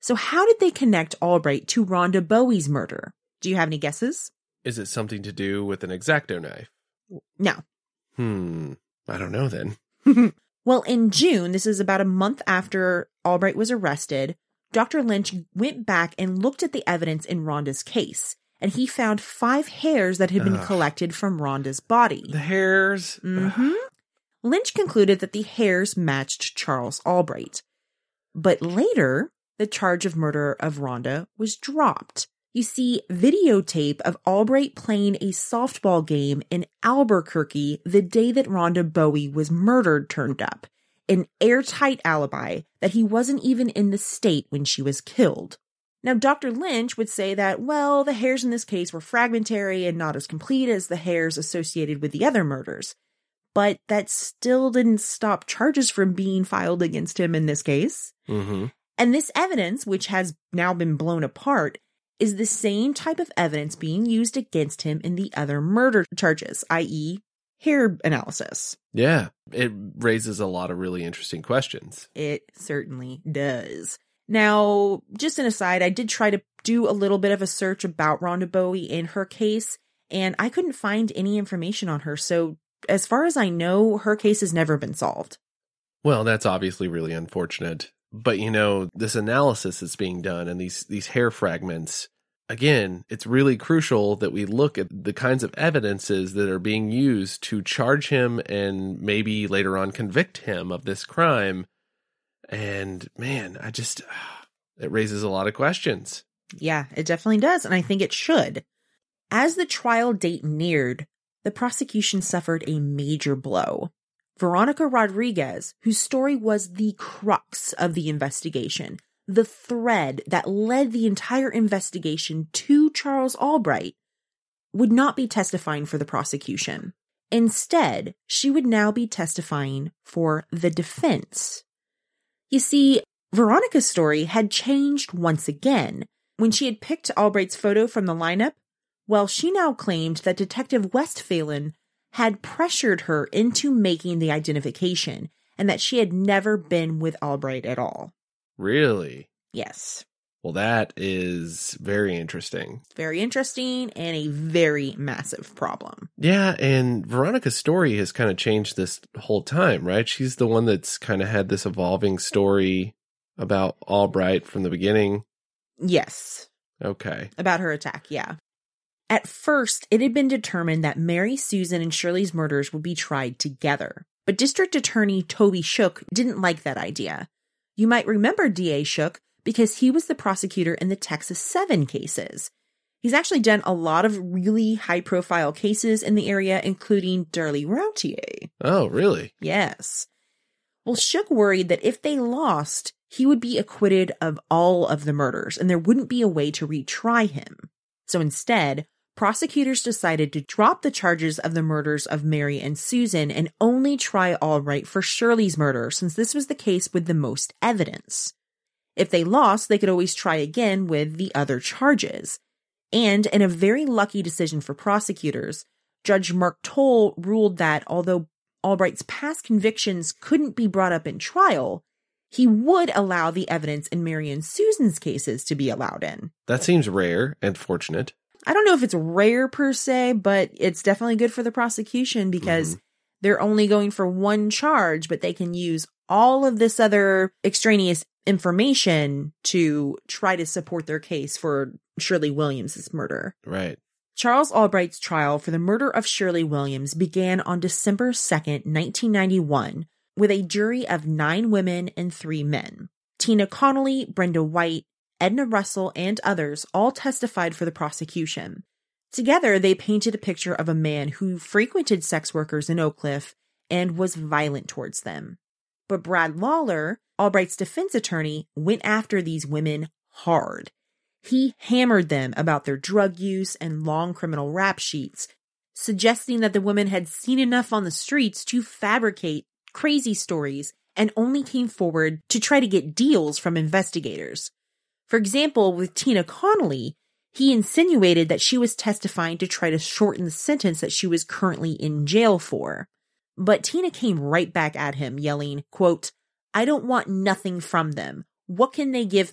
So how did they connect Albright to Rhonda Bowie's murder? Do you have any guesses? Is it something to do with an X-Acto knife? No. Hmm. I don't know then. Well, in June, this is about a month after Albright was arrested, Doctor Lynch went back and looked at the evidence in Rhonda's case, and he found five hairs that had been Ugh. collected from Rhonda's body. The hairs? Mm-hmm. Lynch concluded that the hairs matched Charles Albright. But later, the charge of murder of Rhonda was dropped. You see, videotape of Albright playing a softball game in Albuquerque the day that Rhonda Bowie was murdered turned up. An airtight alibi that he wasn't even in the state when she was killed. Now, Doctor Lynch would say that, well, the hairs in this case were fragmentary and not as complete as the hairs associated with the other murders. But that still didn't stop charges from being filed against him in this case. Mm-hmm. And this evidence, which has now been blown apart, is the same type of evidence being used against him in the other murder charges, that is hair analysis. Yeah, it raises a lot of really interesting questions. It certainly does. Now, just an aside, I did try to do a little bit of a search about Rhonda Bowie in her case, and I couldn't find any information on her. So as far as I know, her case has never been solved. Well, that's obviously really unfortunate. But, you know, this analysis that's being done and these, these hair fragments, again, it's really crucial that we look at the kinds of evidences that are being used to charge him and maybe later on convict him of this crime. And man, I just, it raises a lot of questions. Yeah, it definitely does. And I think it should. As the trial date neared, the prosecution suffered a major blow. Veronica Rodriguez, whose story was the crux of the investigation, the thread that led the entire investigation to Charles Albright, would not be testifying for the prosecution. Instead, she would now be testifying for the defense. You see, Veronica's story had changed once again. When she had picked Albright's photo from the lineup, well, she now claimed that Detective Westphalen had pressured her into making the identification and that she had never been with Albright at all. Really? Yes. Well, that is very interesting. Very interesting and a very massive problem. Yeah, and Veronica's story has kind of changed this whole time, right? She's the one that's kind of had this evolving story about Albright from the beginning. Yes. Okay. About her attack, yeah. At first, it had been determined that Mary, Susan, and Shirley's murders would be tried together. But District Attorney Toby Shook didn't like that idea. You might remember D A Shook because he was the prosecutor in the Texas seven cases. He's actually done a lot of really high-profile cases in the area, including Darlie Routier. Oh, really? Yes. Well, Shook worried that if they lost, he would be acquitted of all of the murders, and there wouldn't be a way to retry him. So instead, prosecutors decided to drop the charges of the murders of Mary and Susan and only try Albright for Shirley's murder, since this was the case with the most evidence. If they lost, they could always try again with the other charges. And in a very lucky decision for prosecutors, Judge Mark Toll ruled that although Albright's past convictions couldn't be brought up in trial, he would allow the evidence in Mary and Susan's cases to be allowed in. That seems rare and fortunate. I don't know if it's rare per se, but it's definitely good for the prosecution because mm-hmm. they're only going for one charge, but they can use all of this other extraneous information to try to support their case for Shirley Williams' murder. Right. Charles Albright's trial for the murder of Shirley Williams began on December second, nineteen ninety-one, with a jury of nine women and three men. Tina Connolly, Brenda White, Edna Russell, and others all testified for the prosecution. Together, they painted a picture of a man who frequented sex workers in Oak Cliff and was violent towards them. But Brad Lawler, Albright's defense attorney, went after these women hard. He hammered them about their drug use and long criminal rap sheets, suggesting that the women had seen enough on the streets to fabricate crazy stories and only came forward to try to get deals from investigators. For example, with Tina Connolly, he insinuated that she was testifying to try to shorten the sentence that she was currently in jail for. But Tina came right back at him, yelling, quote, "I don't want nothing from them. What can they give me?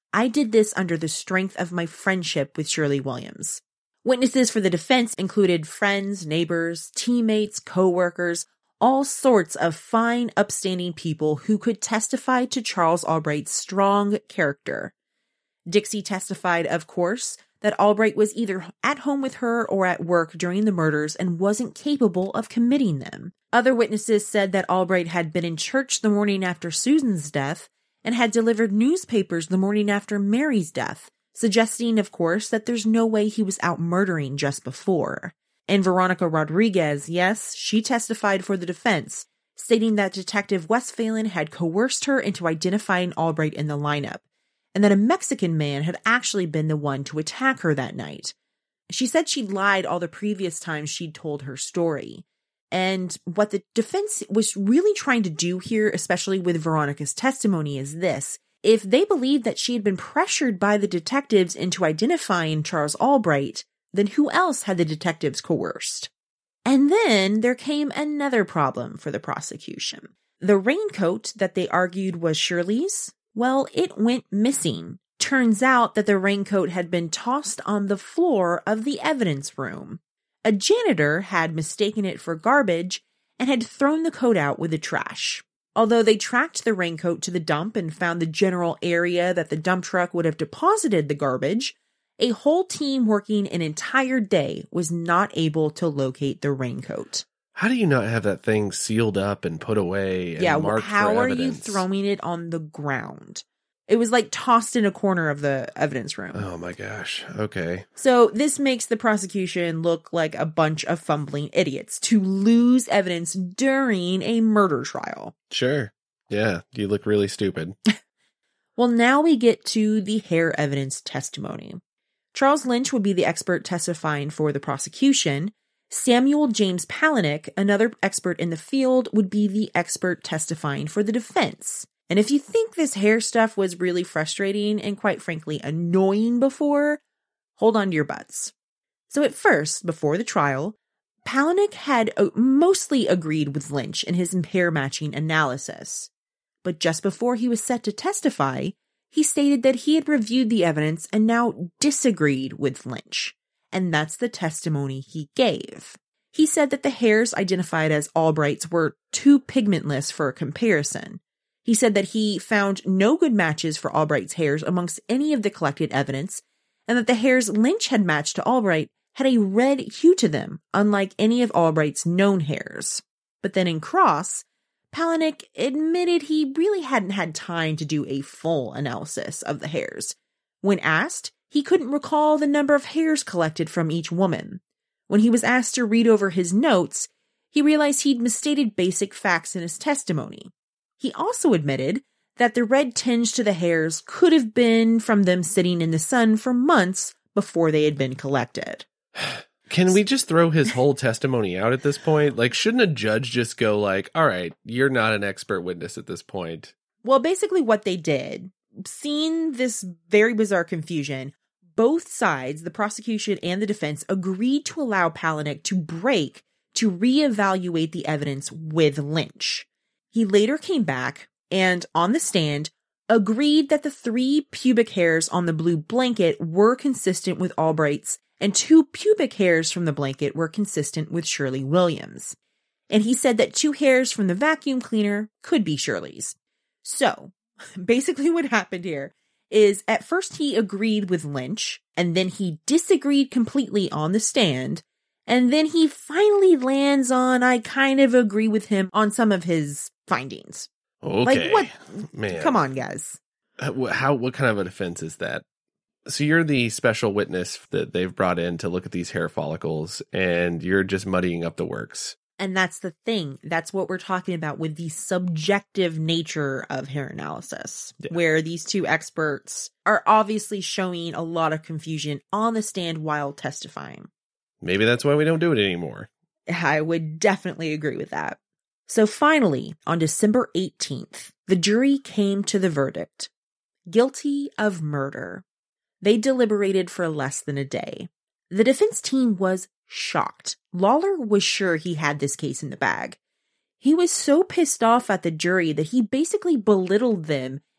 I did this under the strength of my friendship with Shirley Williams. Witnesses for the defense included friends, neighbors, teammates, co-workers, all sorts of fine, upstanding people who could testify to Charles Albright's strong character. Dixie testified, of course, that Albright was either at home with her or at work during the murders and wasn't capable of committing them. Other witnesses said that Albright had been in church the morning after Susan's death and had delivered newspapers the morning after Mary's death, suggesting, of course, that there's no way he was out murdering just before. And Veronica Rodriguez, yes, she testified for the defense, stating that Detective Westphalen had coerced her into identifying Albright in the lineup, and that a Mexican man had actually been the one to attack her that night. She said she'd lied all the previous times she'd told her story. And what the defense was really trying to do here, especially with Veronica's testimony, is this. If they believed that she had been pressured by the detectives into identifying Charles Albright, then who else had the detectives coerced? And then there came another problem for the prosecution. The raincoat that they argued was Shirley's, well, it went missing. Turns out that the raincoat had been tossed on the floor of the evidence room. A janitor had mistaken it for garbage and had thrown the coat out with the trash. Although they tracked the raincoat to the dump and found the general area that the dump truck would have deposited the garbage, a whole team working an entire day was not able to locate the raincoat. How do you not have that thing sealed up and put away and yeah, marked how for are evidence? you throwing it on the ground? It was like tossed in a corner of the evidence room. Oh my gosh. Okay. So this makes the prosecution look like a bunch of fumbling idiots to lose evidence during a murder trial. Sure. Yeah, you look really stupid. Well, now we get to the hair evidence testimony. Charles Lynch would be the expert testifying for the prosecution. Samuel James Palahniuk, another expert in the field, would be the expert testifying for the defense. And if you think this hair stuff was really frustrating and quite frankly annoying before, hold on to your butts. So at first, before the trial, Palahniuk had mostly agreed with Lynch in his hair matching analysis. But just before he was set to testify, he stated that he had reviewed the evidence and now disagreed with Lynch. And that's the testimony he gave. He said that the hairs identified as Albright's were too pigmentless for a comparison. He said that he found no good matches for Albright's hairs amongst any of the collected evidence, and that the hairs Lynch had matched to Albright had a red hue to them, unlike any of Albright's known hairs. But then in cross, Palahniuk admitted he really hadn't had time to do a full analysis of the hairs. When asked, he couldn't recall the number of hairs collected from each woman. When he was asked to read over his notes, he realized he'd misstated basic facts in his testimony. He also admitted that the red tinge to the hairs could have been from them sitting in the sun for months before they had been collected. Can we just throw his whole testimony out at this point? Like, shouldn't a judge just go like, all right, you're not an expert witness at this point? Well, basically what they did, seeing this very bizarre confusion, both sides, the prosecution and the defense, agreed to allow Palahniuk to break to reevaluate the evidence with Lynch. He later came back and, on the stand, agreed that the three pubic hairs on the blue blanket were consistent with Albright's, and two pubic hairs from the blanket were consistent with Shirley Williams. And he said that two hairs from the vacuum cleaner could be Shirley's. So, basically what happened here is at first he agreed with Lynch, and then he disagreed completely on the stand, and then he finally lands on, I kind of agree with him on some of his findings. Okay. Like, what? Man. Come on, guys. How, what kind of a defense is that? So you're the special witness that they've brought in to look at these hair follicles, and you're just muddying up the works. And that's the thing. That's what we're talking about with the subjective nature of hair analysis, yeah. Where these two experts are obviously showing a lot of confusion on the stand while testifying. Maybe that's why we don't do it anymore. I would definitely agree with that. So finally, on December eighteenth, the jury came to the verdict. Guilty of murder. They deliberated for less than a day. The defense team was shocked. Lawler was sure he had this case in the bag. He was so pissed off at the jury that he basically belittled them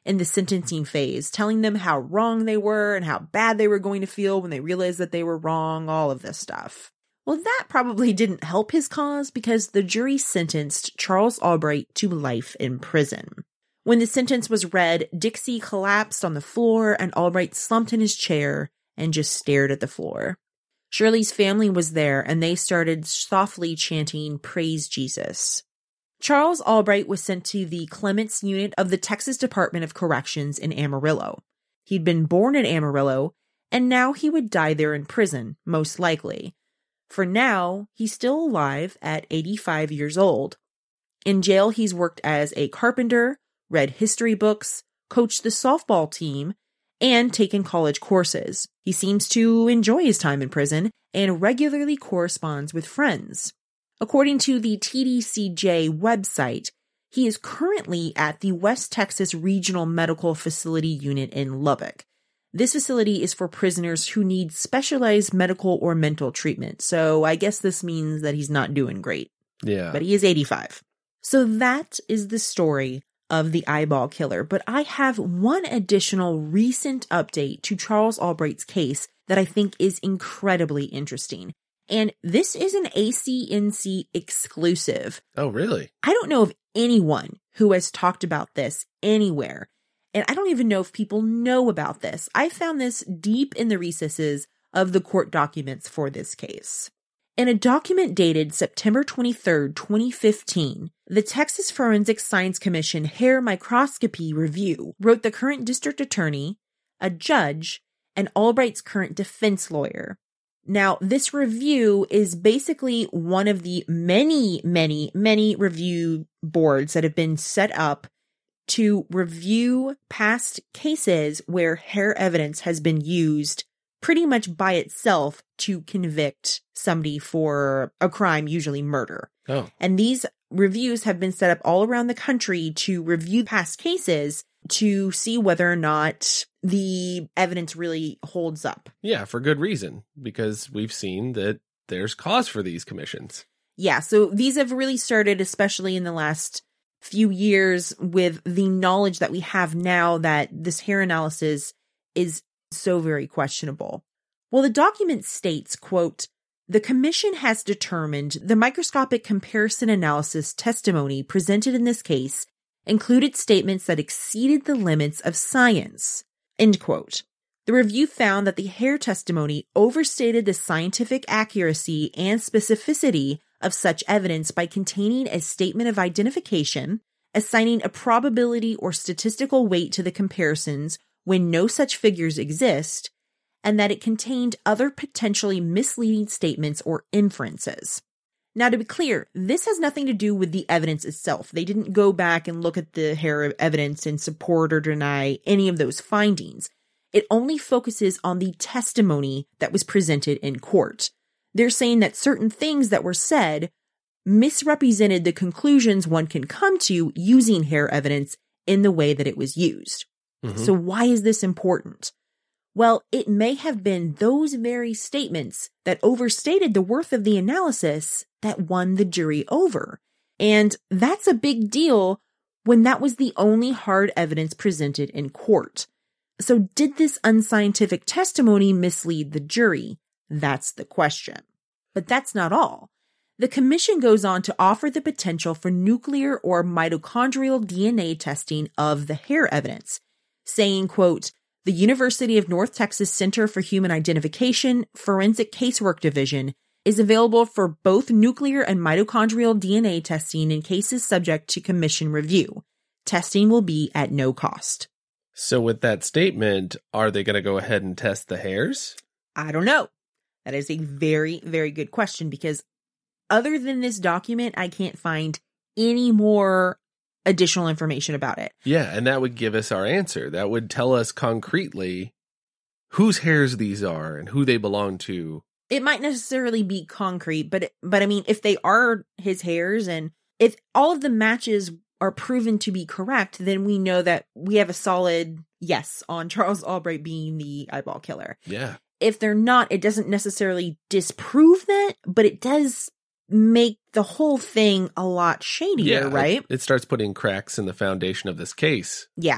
in the sentencing phase, telling them how wrong they were and how bad they were going to feel when they realized that they were wrong, all of this stuff. Well, that probably didn't help his cause because the jury sentenced Charles Albright to life in prison. When the sentence was read, Dixie collapsed on the floor and Albright slumped in his chair and just stared at the floor. Shirley's family was there and they started softly chanting, "Praise Jesus." Charles Albright was sent to the Clements Unit of the Texas Department of Corrections in Amarillo. He'd been born in Amarillo, and now he would die there in prison, most likely. For now, he's still alive at eighty-five years old. In jail, he's worked as a carpenter, read history books, coached the softball team, and taken college courses. He seems to enjoy his time in prison and regularly corresponds with friends. According to the T D C J website, he is currently at the West Texas Regional Medical Facility Unit in Lubbock. This facility is for prisoners who need specialized medical or mental treatment, so I guess this means that he's not doing great. Yeah. But he is eighty-five. So that is the story of the eyeball killer, but I have one additional recent update to Charles Albright's case that I think is incredibly interesting. And this is an A C N C exclusive. Oh, really? I don't know of anyone who has talked about this anywhere. And I don't even know if people know about this. I found this deep in the recesses of the court documents for this case. In a document dated September twenty-third, twenty fifteen, the Texas Forensic Science Commission Hair Microscopy Review wrote the current district attorney, a judge, and Albright's current defense lawyer. Now, this review is basically one of the many, many, many review boards that have been set up to review past cases where hair evidence has been used pretty much by itself to convict somebody for a crime, usually murder. Oh. And these reviews have been set up all around the country to review past cases to see whether or not the evidence really holds up. Yeah, for good reason, because we've seen that there's cause for these commissions. Yeah, so these have really started, especially in the last few years, with the knowledge that we have now that this hair analysis is so very questionable. Well, the document states, quote, "The commission has determined the microscopic comparison analysis testimony presented in this case included statements that exceeded the limits of science," end quote. The review found that the hair testimony overstated the scientific accuracy and specificity of such evidence by containing a statement of identification, assigning a probability or statistical weight to the comparisons when no such figures exist, and that it contained other potentially misleading statements or inferences. Now, to be clear, this has nothing to do with the evidence itself. They didn't go back and look at the hair evidence and support or deny any of those findings. It only focuses on the testimony that was presented in court. They're saying that certain things that were said misrepresented the conclusions one can come to using hair evidence in the way that it was used. Mm-hmm. So why is this important? Well, it may have been those very statements that overstated the worth of the analysis that won the jury over. And that's a big deal when that was the only hard evidence presented in court. So did this unscientific testimony mislead the jury? That's the question. But that's not all. The commission goes on to offer the potential for nuclear or mitochondrial D N A testing of the hair evidence, saying, quote, "The University of North Texas Center for Human Identification Forensic Casework Division is available for both nuclear and mitochondrial D N A testing in cases subject to commission review. Testing will be at no cost." So with that statement, are they going to go ahead and test the hairs? I don't know. That is a very, very good question, because other than this document, I can't find any more additional information about it. Yeah, and that would give us our answer. That would tell us concretely whose hairs these are and who they belong to. It might necessarily be concrete, but but I mean, if they are his hairs and if all of the matches are proven to be correct, then we know that we have a solid yes on Charles Albright being the eyeball killer. Yeah. If they're not, it doesn't necessarily disprove that, but it does make the whole thing a lot shadier, yeah, right? It, it starts putting cracks in the foundation of this case. Yeah.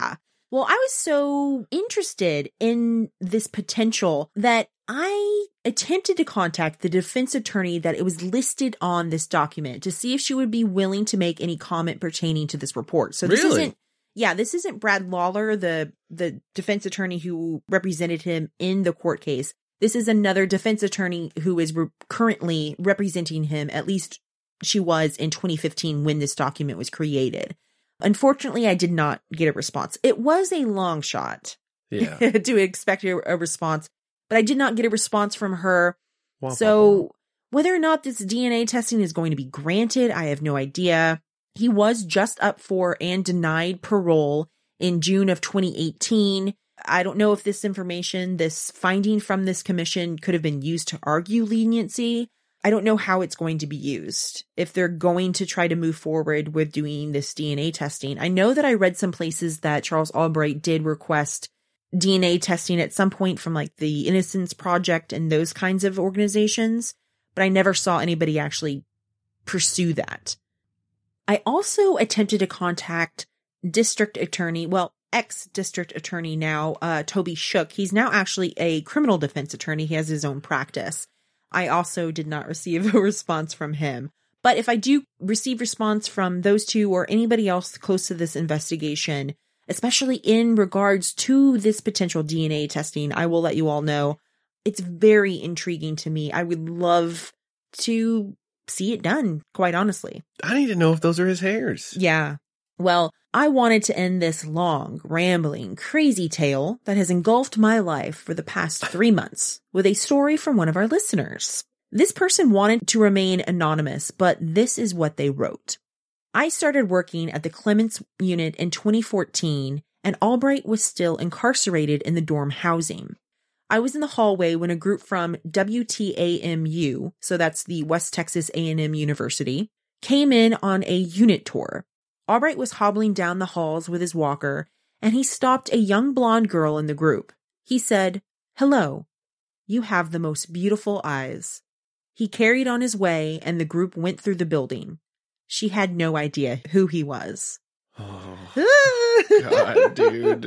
Well, I was so interested in this potential that I attempted to contact the defense attorney that it was listed on this document to see if she would be willing to make any comment pertaining to this report. So this Really? isn't, yeah, this isn't Brad Lawler, the, the defense attorney who represented him in the court case. This is another defense attorney who is re- currently representing him, at least she was in twenty fifteen when this document was created. Unfortunately, I did not get a response. It was a long shot Yeah. to expect a, a response, but I did not get a response from her. Wah, So wah, wah. whether or not this D N A testing is going to be granted, I have no idea. He was just up for and denied parole in June of twenty eighteen. I don't know if this information, this finding from this commission could have been used to argue leniency. I don't know how it's going to be used. If they're going to try to move forward with doing this D N A testing. I know that I read some places that Charles Albright did request D N A testing at some point from like the Innocence Project and those kinds of organizations, but I never saw anybody actually pursue that. I also attempted to contact district attorney, well, ex-district attorney now, uh, Toby Shook. He's now actually a criminal defense attorney. He has his own practice. I also did not receive a response from him. But if I do receive response from those two or anybody else close to this investigation, especially in regards to this potential D N A testing, I will let you all know. It's very intriguing to me. I would love to see it done, quite honestly. I need to know if those are his hairs. Yeah. Well, I wanted to end this long, rambling, crazy tale that has engulfed my life for the past three months with a story from one of our listeners. This person wanted to remain anonymous, but this is what they wrote. I started working at the Clements unit in twenty fourteen, and Albright was still incarcerated in the dorm housing. I was in the hallway when a group from W T A M U, so that's the West Texas A and M University, came in on a unit tour. Albright was hobbling down the halls with his walker, and he stopped a young blonde girl in the group. He said, "Hello, you have the most beautiful eyes." He carried on his way, and the group went through the building. She had no idea who he was. Oh, God, dude.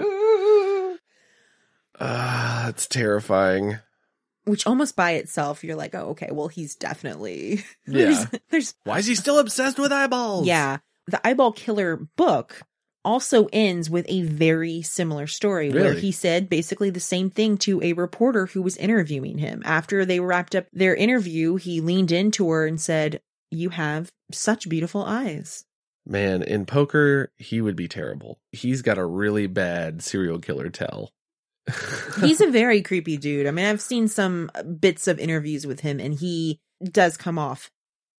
Ah, it's terrifying. Which almost by itself, you're like, oh, okay, well, he's definitely... Yeah. there's, there's Why is he still obsessed with eyeballs? Yeah. The Eyeball Killer book also ends with a very similar story Really? where he said basically the same thing to a reporter who was interviewing him. After they wrapped up their interview, he leaned into her and said, "You have such beautiful eyes." Man, in poker, he would be terrible. He's got a really bad serial killer tell. He's a very creepy dude. I mean, I've seen some bits of interviews with him, and he does come off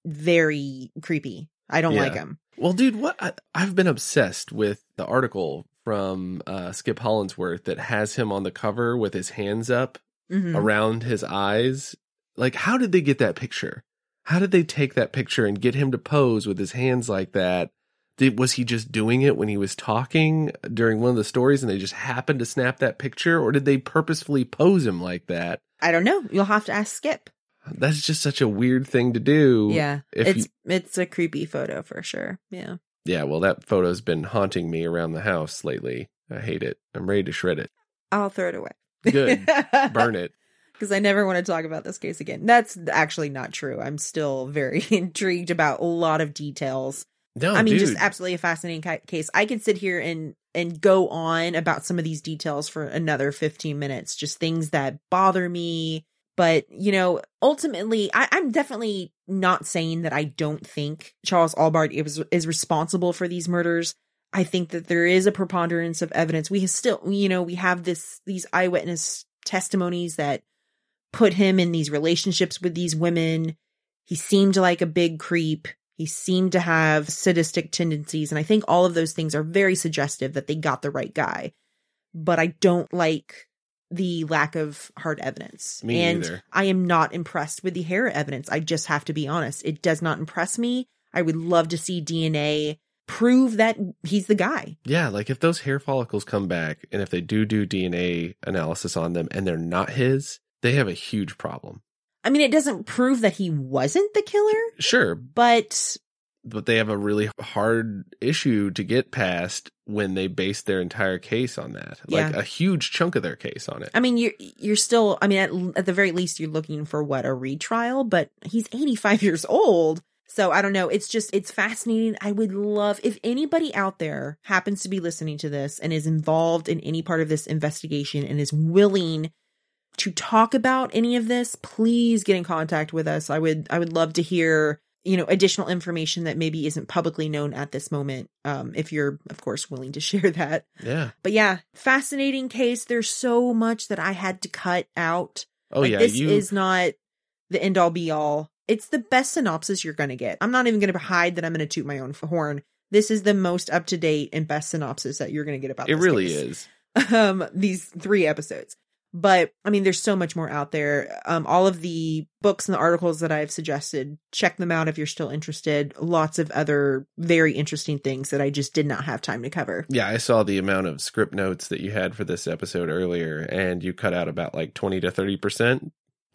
very creepy. I don't Yeah. like him. Well, dude, what I, I've been obsessed with the article from uh, Skip Hollandsworth that has him on the cover with his hands up Mhm. around his eyes. Like, how did they get that picture? How did they take that picture and get him to pose with his hands like that? Did, was he just doing it when he was talking during one of the stories and they just happened to snap that picture? Or did they purposefully pose him like that? I don't know. You'll have to ask Skip. That's just such a weird thing to do. Yeah, If it's you- it's a creepy photo for sure. Yeah. Yeah, well, that photo's been haunting me around the house lately. I hate it. I'm ready to shred it. I'll throw it away. Good. Burn it. Because I never want to talk about this case again. That's actually not true. I'm still very intrigued about a lot of details. No, I mean, dude. just absolutely a fascinating ca- case. I could sit here and and go on about some of these details for another fifteen minutes, just things that bother me. But, you know, ultimately, I, I'm definitely not saying that I don't think Charles Albright is, is responsible for these murders. I think that there is a preponderance of evidence. We still, you know, we have this, these eyewitness testimonies that put him in these relationships with these women. He seemed like a big creep. He seemed to have sadistic tendencies. And I think all of those things are very suggestive that they got the right guy. But I don't like the lack of hard evidence. Me and either. I am not impressed with the hair evidence. I just have to be honest. It does not impress me. I would love to see D N A prove that he's the guy. Yeah, like if those hair follicles come back and if they do do D N A analysis on them and they're not his, they have a huge problem. I mean, it doesn't prove that he wasn't the killer, Sure. but but they have a really hard issue to get past when they base their entire case on that. Yeah. Like a huge chunk of their case on it. I mean, you're, you're still, I mean, at, at the very least, you're looking for what, a retrial, but he's eighty-five years old. So I don't know. It's just, it's fascinating. I would love, if anybody out there happens to be listening to this and is involved in any part of this investigation and is willing to talk about any of this, please get in contact with us. I would, I would love to hear, you know, additional information that maybe isn't publicly known at this moment. Um, if you're, of course, willing to share that. Yeah. But yeah, fascinating case. There's so much that I had to cut out. Oh like, yeah. This you... is not the end all be all. It's the best synopsis you're going to get. I'm not even going to hide that I'm going to toot my own horn. This is the most up to date and best synopsis that you're going to get about it. This really case. is. Um, these three episodes. But I mean, there's so much more out there. Um, all of the books and the articles that I've suggested, check them out if you're still interested. Lots of other very interesting things that I just did not have time to cover. Yeah, I saw the amount of script notes that you had for this episode earlier, and you cut out about like twenty to thirty percent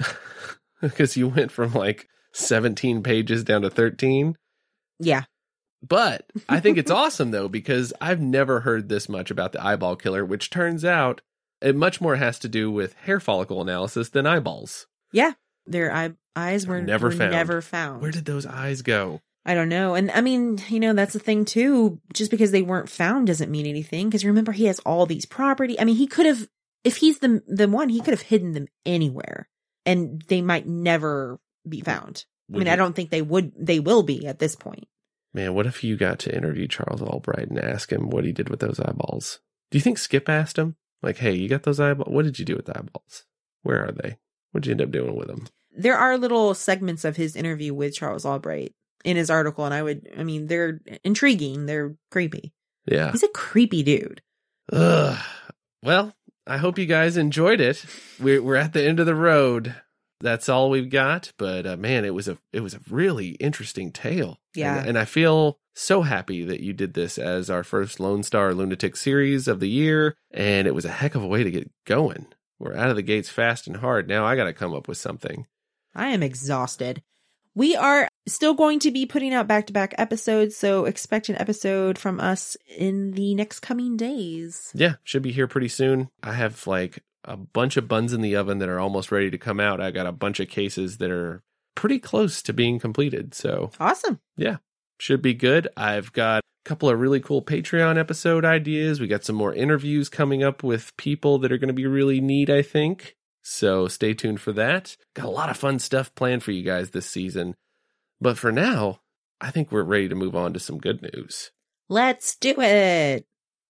because you went from like seventeen pages down to thirteen. Yeah. But I think it's awesome, though, because I've never heard this much about the eyeball killer, which turns out it much more has to do with hair follicle analysis than eyeballs. Yeah. Their eye- eyes were, never, were found. never found. Where did those eyes go? I don't know. And I mean, you know, that's the thing, too. Just because they weren't found doesn't mean anything. Because remember, he has all these property. I mean, he could have, if he's the the one, he could have hidden them anywhere. And they might never be found. Would I mean, you... I don't think they would. They will be at this point. Man, what if you got to interview Charles Albright and ask him what he did with those eyeballs? Do you think Skip asked him? Like, hey, you got those eyeballs? What did you do with the eyeballs? Where are they? What did you end up doing with them? There are little segments of his interview with Charles Albright in his article, and I would, I mean, they're intriguing. They're creepy. Yeah. He's a creepy dude. Ugh. Well, I hope you guys enjoyed it. We're, we're at the end of the road. That's all we've got. But uh, man, it was a it was a really interesting tale. Yeah. And, and I feel so happy that you did this as our first Lone Star Lunatic series of the year. And it was a heck of a way to get going. We're out of the gates fast and hard. Now I got to come up with something. I am exhausted. We are still going to be putting out back-to-back episodes, so expect an episode from us in the next coming days. Yeah, should be here pretty soon. I have like a bunch of buns in the oven that are almost ready to come out. I got a bunch of cases that are pretty close to being completed. So awesome. Yeah, should be good. I've got a couple of really cool Patreon episode ideas. We got some more interviews coming up with people that are going to be really neat, I think. So stay tuned for that. Got a lot of fun stuff planned for you guys this season. But for now, I think we're ready to move on to some good news. Let's do it.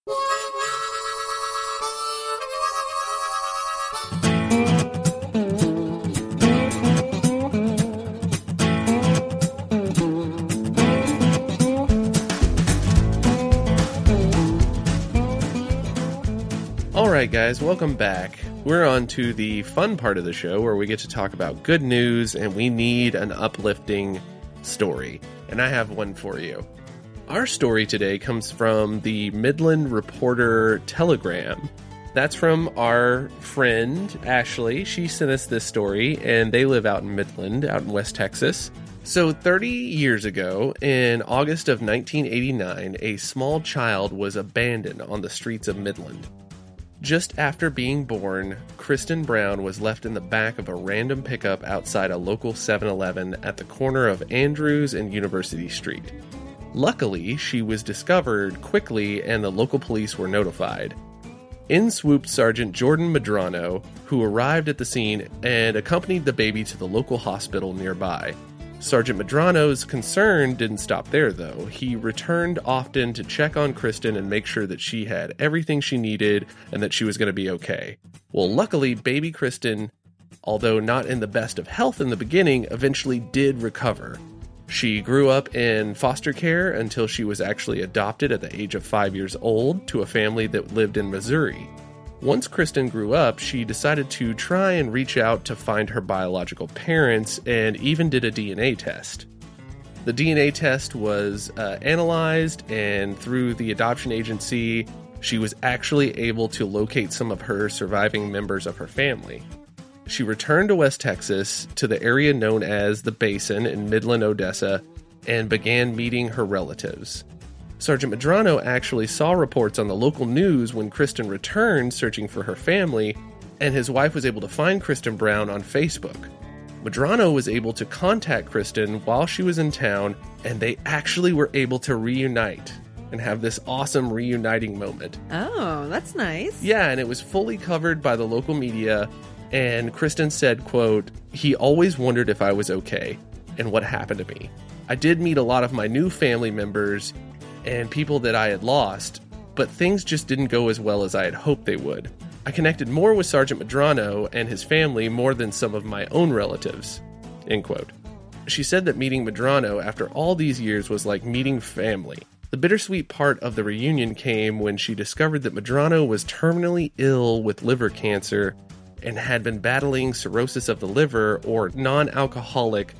All right, guys, welcome back. We're on to the fun part of the show where we get to talk about good news and we need an uplifting story. And I have one for you. Our story today comes from the Midland Reporter Telegram. That's from our friend, Ashley. She sent us this story, and they live out in Midland, out in West Texas. So thirty years ago, in August of nineteen eighty-nine, a small child was abandoned on the streets of Midland. Just after being born, Kristen Brown was left in the back of a random pickup outside a local seven eleven at the corner of Andrews and University Street. Luckily, she was discovered quickly and the local police were notified. In swooped Sergeant Jordan Medrano, who arrived at the scene and accompanied the baby to the local hospital nearby. Sergeant Medrano's concern didn't stop there, though. He returned often to check on Kristen and make sure that she had everything she needed and that she was going to be okay. Well, luckily, baby Kristen, although not in the best of health in the beginning, eventually did recover. She grew up in foster care until she was actually adopted at the age of five years old to a family that lived in Missouri. Once Kristen grew up, she decided to try and reach out to find her biological parents and even did a D N A test. The D N A test was uh, analyzed, and through the adoption agency, she was actually able to locate some of her surviving members of her family. She returned to West Texas to the area known as the Basin in Midland, Odessa, and began meeting her relatives. Sergeant Medrano actually saw reports on the local news when Kristen returned searching for her family, and his wife was able to find Kristen Brown on Facebook. Medrano was able to contact Kristen while she was in town, and they actually were able to reunite and have this awesome reuniting moment. Oh, that's nice. Yeah, and it was fully covered by the local media, and Kristen said, quote, "He always wondered if I was okay and what happened to me. I did meet a lot of my new family members and people that I had lost, but things just didn't go as well as I had hoped they would. I connected more with Sergeant Medrano and his family more than some of my own relatives." End quote. She said that meeting Medrano after all these years was like meeting family. The bittersweet part of the reunion came when she discovered that Medrano was terminally ill with liver cancer and had been battling cirrhosis of the liver, or non-alcoholic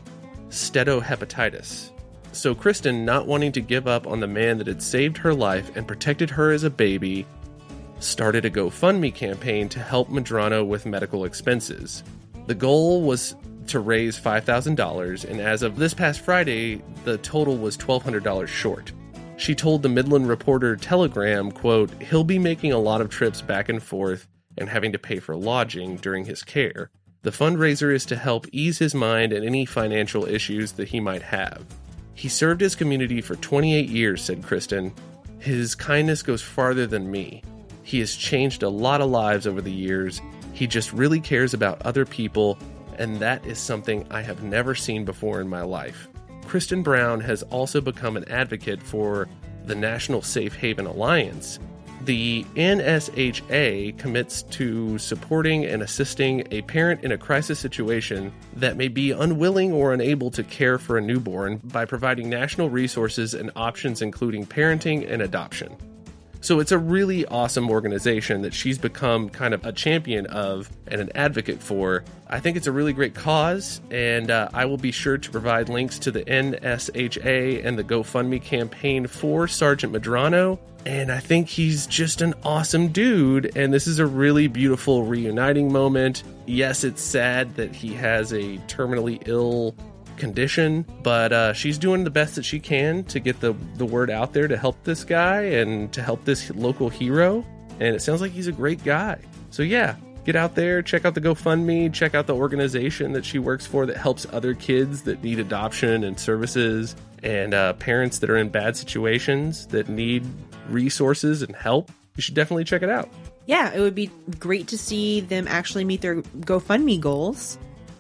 steatohepatitis. So Kristen, not wanting to give up on the man that had saved her life and protected her as a baby, started a GoFundMe campaign to help Medrano with medical expenses. The goal was to raise five thousand dollars, and as of this past Friday, the total was twelve hundred dollars short. She told the Midland Reporter Telegram, quote, "He'll be making a lot of trips back and forth and having to pay for lodging during his care. The fundraiser is to help ease his mind and any financial issues that he might have. He served his community for twenty-eight years, said Kristen. His kindness goes farther than me. He has changed a lot of lives over the years. He just really cares about other people, and that is something I have never seen before in my life." Kristen Brown has also become an advocate for the National Safe Haven Alliance. The N S H A commits to supporting and assisting a parent in a crisis situation that may be unwilling or unable to care for a newborn by providing national resources and options including parenting and adoption. So it's a really awesome organization that she's become kind of a champion of and an advocate for. I think it's a really great cause, and uh, I will be sure to provide links to the N S H A and the GoFundMe campaign for Sergeant Medrano. And I think he's just an awesome dude, and this is a really beautiful reuniting moment. Yes, it's sad that he has a terminally ill condition, but uh, she's doing the best that she can to get the, the word out there to help this guy and to help this local hero, and it sounds like he's a great guy. So yeah, get out there, check out the GoFundMe, check out the organization that she works for that helps other kids that need adoption and services, and uh, parents that are in bad situations that need resources and help. You should definitely check it out. Yeah, it would be great to see them actually meet their GoFundMe goals,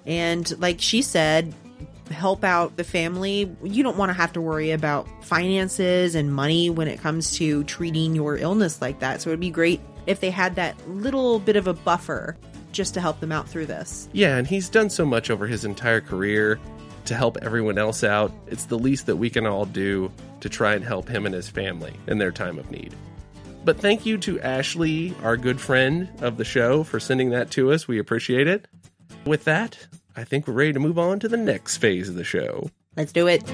and like she said, help out the family. You don't want to have to worry about finances and money when it comes to treating your illness like that. So it'd be great if they had that little bit of a buffer just to help them out through this. Yeah, and he's done so much over his entire career to help everyone else out. It's the least that we can all do to try and help him and his family in their time of need. But thank you to Ashley, our good friend of the show, for sending that to us. We appreciate it. With that, I think we're ready to move on to the next phase of the show. Let's do it.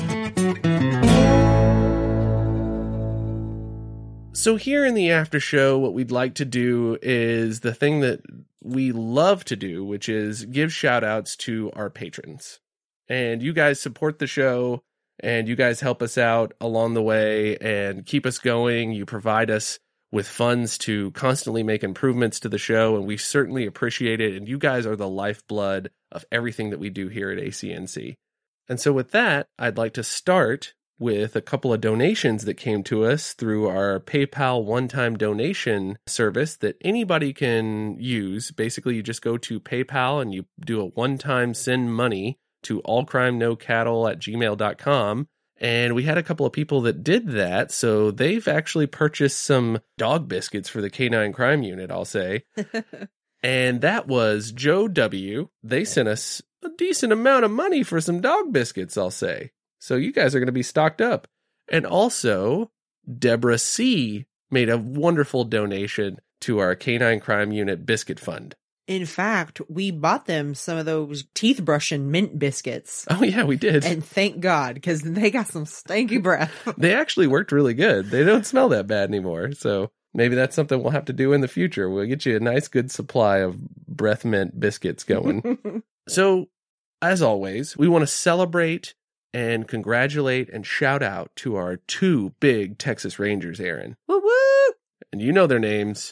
So here in the after show, what we'd like to do is the thing that we love to do, which is give shout outs to our patrons. And you guys support the show, and you guys help us out along the way and keep us going. You provide us with funds to constantly make improvements to the show, and we certainly appreciate it. And you guys are the lifeblood of everything that we do here at A C N C. And so with that, I'd like to start with a couple of donations that came to us through our PayPal one-time donation service that anybody can use. Basically, you just go to PayPal and you do a one-time send money to allcrimenocattle at gmail dot com. And we had a couple of people that did that, so they've actually purchased some dog biscuits for the K nine Crime Unit, I'll say. And that was Joe W. They sent us a decent amount of money for some dog biscuits, I'll say. So you guys are going to be stocked up. And also, Deborah C. made a wonderful donation to our K nine Crime Unit Biscuit Fund. In fact, we bought them some of those teeth brushing mint biscuits. Oh, yeah, we did. And thank God, because they got some stanky breath. They actually worked really good. They don't smell that bad anymore. So maybe that's something we'll have to do in the future. We'll get you a nice, good supply of breath mint biscuits going. So, as always, we want to celebrate and congratulate and shout out to our two big Texas Rangers, Aaron. Woo woo! And you know their names.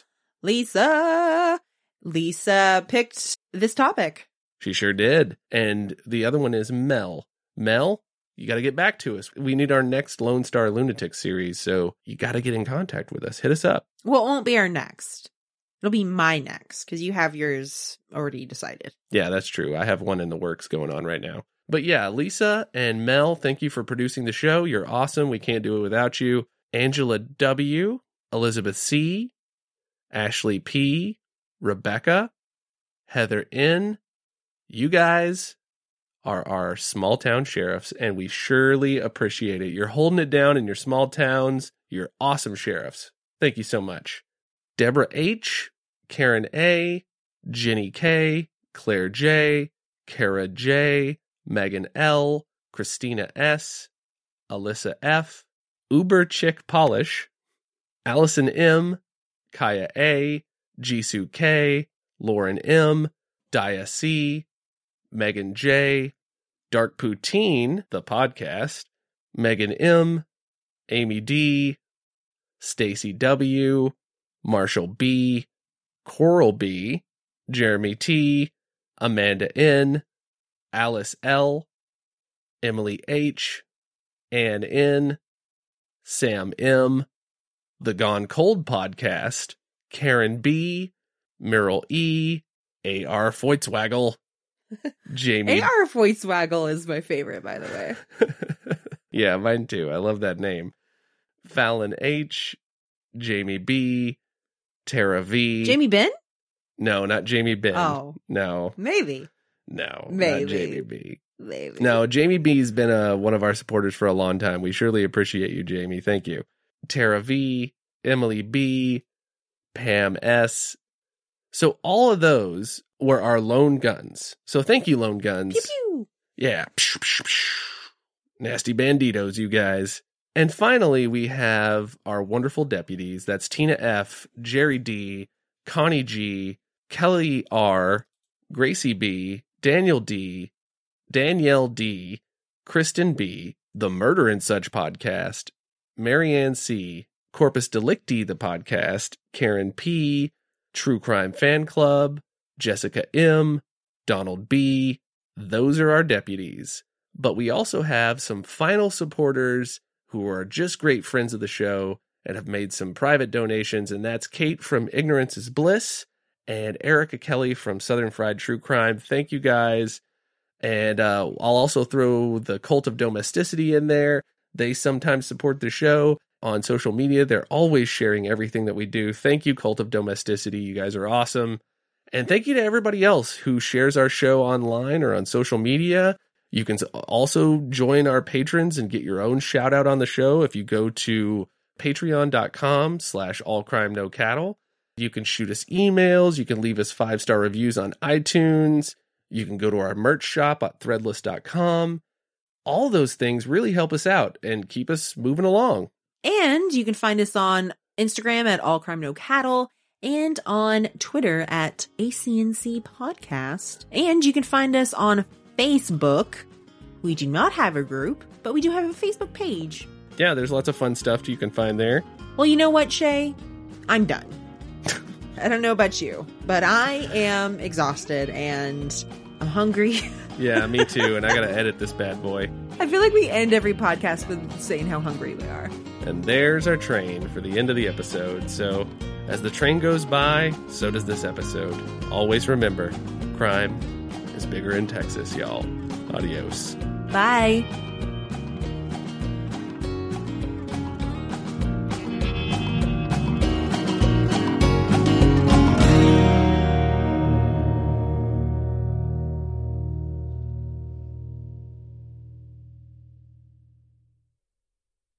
Lisa. Lisa picked this topic. She sure did. And the other one is Mel. Mel, you got to get back to us. We need our next Lone Star Lunatic series, so you got to get in contact with us. Hit us up. Well, it won't be our next. It'll be my next, because you have yours already decided. Yeah, that's true. I have one in the works going on right now. But yeah, Lisa and Mel, thank you for producing the show. You're awesome. We can't do it without you. Angela W., Elizabeth C., Ashley P., Rebecca, Heather N., you guys are our small town sheriffs, and we surely appreciate it. You're holding it down in your small towns. You're awesome sheriffs. Thank you so much. Deborah H., Karen A., Jenny K., Claire J., Kara J., Megan L., Christina S., Alyssa F., Uber Chick Polish, Allison M., Kaya A., Jisoo K., Lauren M., Dia C., Megan J., Dark Poutine, the podcast, Megan M., Amy D., Stacy W., Marshall B., Coral B., Jeremy T., Amanda N., Alice L., Emily H., Ann N., Sam M., The Gone Cold Podcast, Karen B., Meryl E., A R Foitzwaggle, Jamie. A R Foitzwaggle is my favorite, by the way. Yeah, mine too. I love that name. Fallon H., Jamie B., Tara V. Jamie Ben? No, not Jamie Ben. Oh. No. Maybe. No. Maybe. Not Jamie B. Maybe. No, Jamie B's been uh, one of our supporters for a long time. We surely appreciate you, Jamie. Thank you. Tara V., Emily B., Pam S. So all of those were our lone guns. So thank you, lone guns. Pew pew. Yeah. Nasty banditos, you guys. And finally, we have our wonderful deputies. That's Tina F., Jerry D., Connie G., Kelly R., Gracie B., Daniel D., Danielle D., Kristen B., The Murder and Such podcast, Marianne C., Corpus Delicti, the podcast, Karen P., True Crime Fan Club, Jessica M., Donald B. Those are our deputies. But we also have some final supporters who are just great friends of the show and have made some private donations, and that's Kate from Ignorance is Bliss and Erica Kelly from Southern Fried True Crime. Thank you, guys. And uh, I'll also throw the Cult of Domesticity in there. They sometimes support the show on social media. They're always sharing everything that we do. Thank you, Cult of Domesticity. You guys are awesome. And thank you to everybody else who shares our show online or on social media. You can also join our patrons and get your own shout out on the show if you go to patreon.com slash allcrimenocattle. You can shoot us emails. You can leave us five-star reviews on iTunes. You can go to our merch shop at threadless dot com. All those things really help us out and keep us moving along. And you can find us on Instagram at allcrimenocattle and on Twitter at A C N C Podcast. And you can find us on Facebook. We do not have a group, but we do have a Facebook page. Yeah, there's lots of fun stuff you can find there. Well, you know what, Shay? I'm done. I don't know about you, but I am exhausted and I'm hungry. Yeah, me too. And I got to edit this bad boy. I feel like we end every podcast with saying how hungry we are. And there's our train for the end of the episode. So as the train goes by, so does this episode. Always remember, crime is bigger in Texas, y'all. Adios. Bye.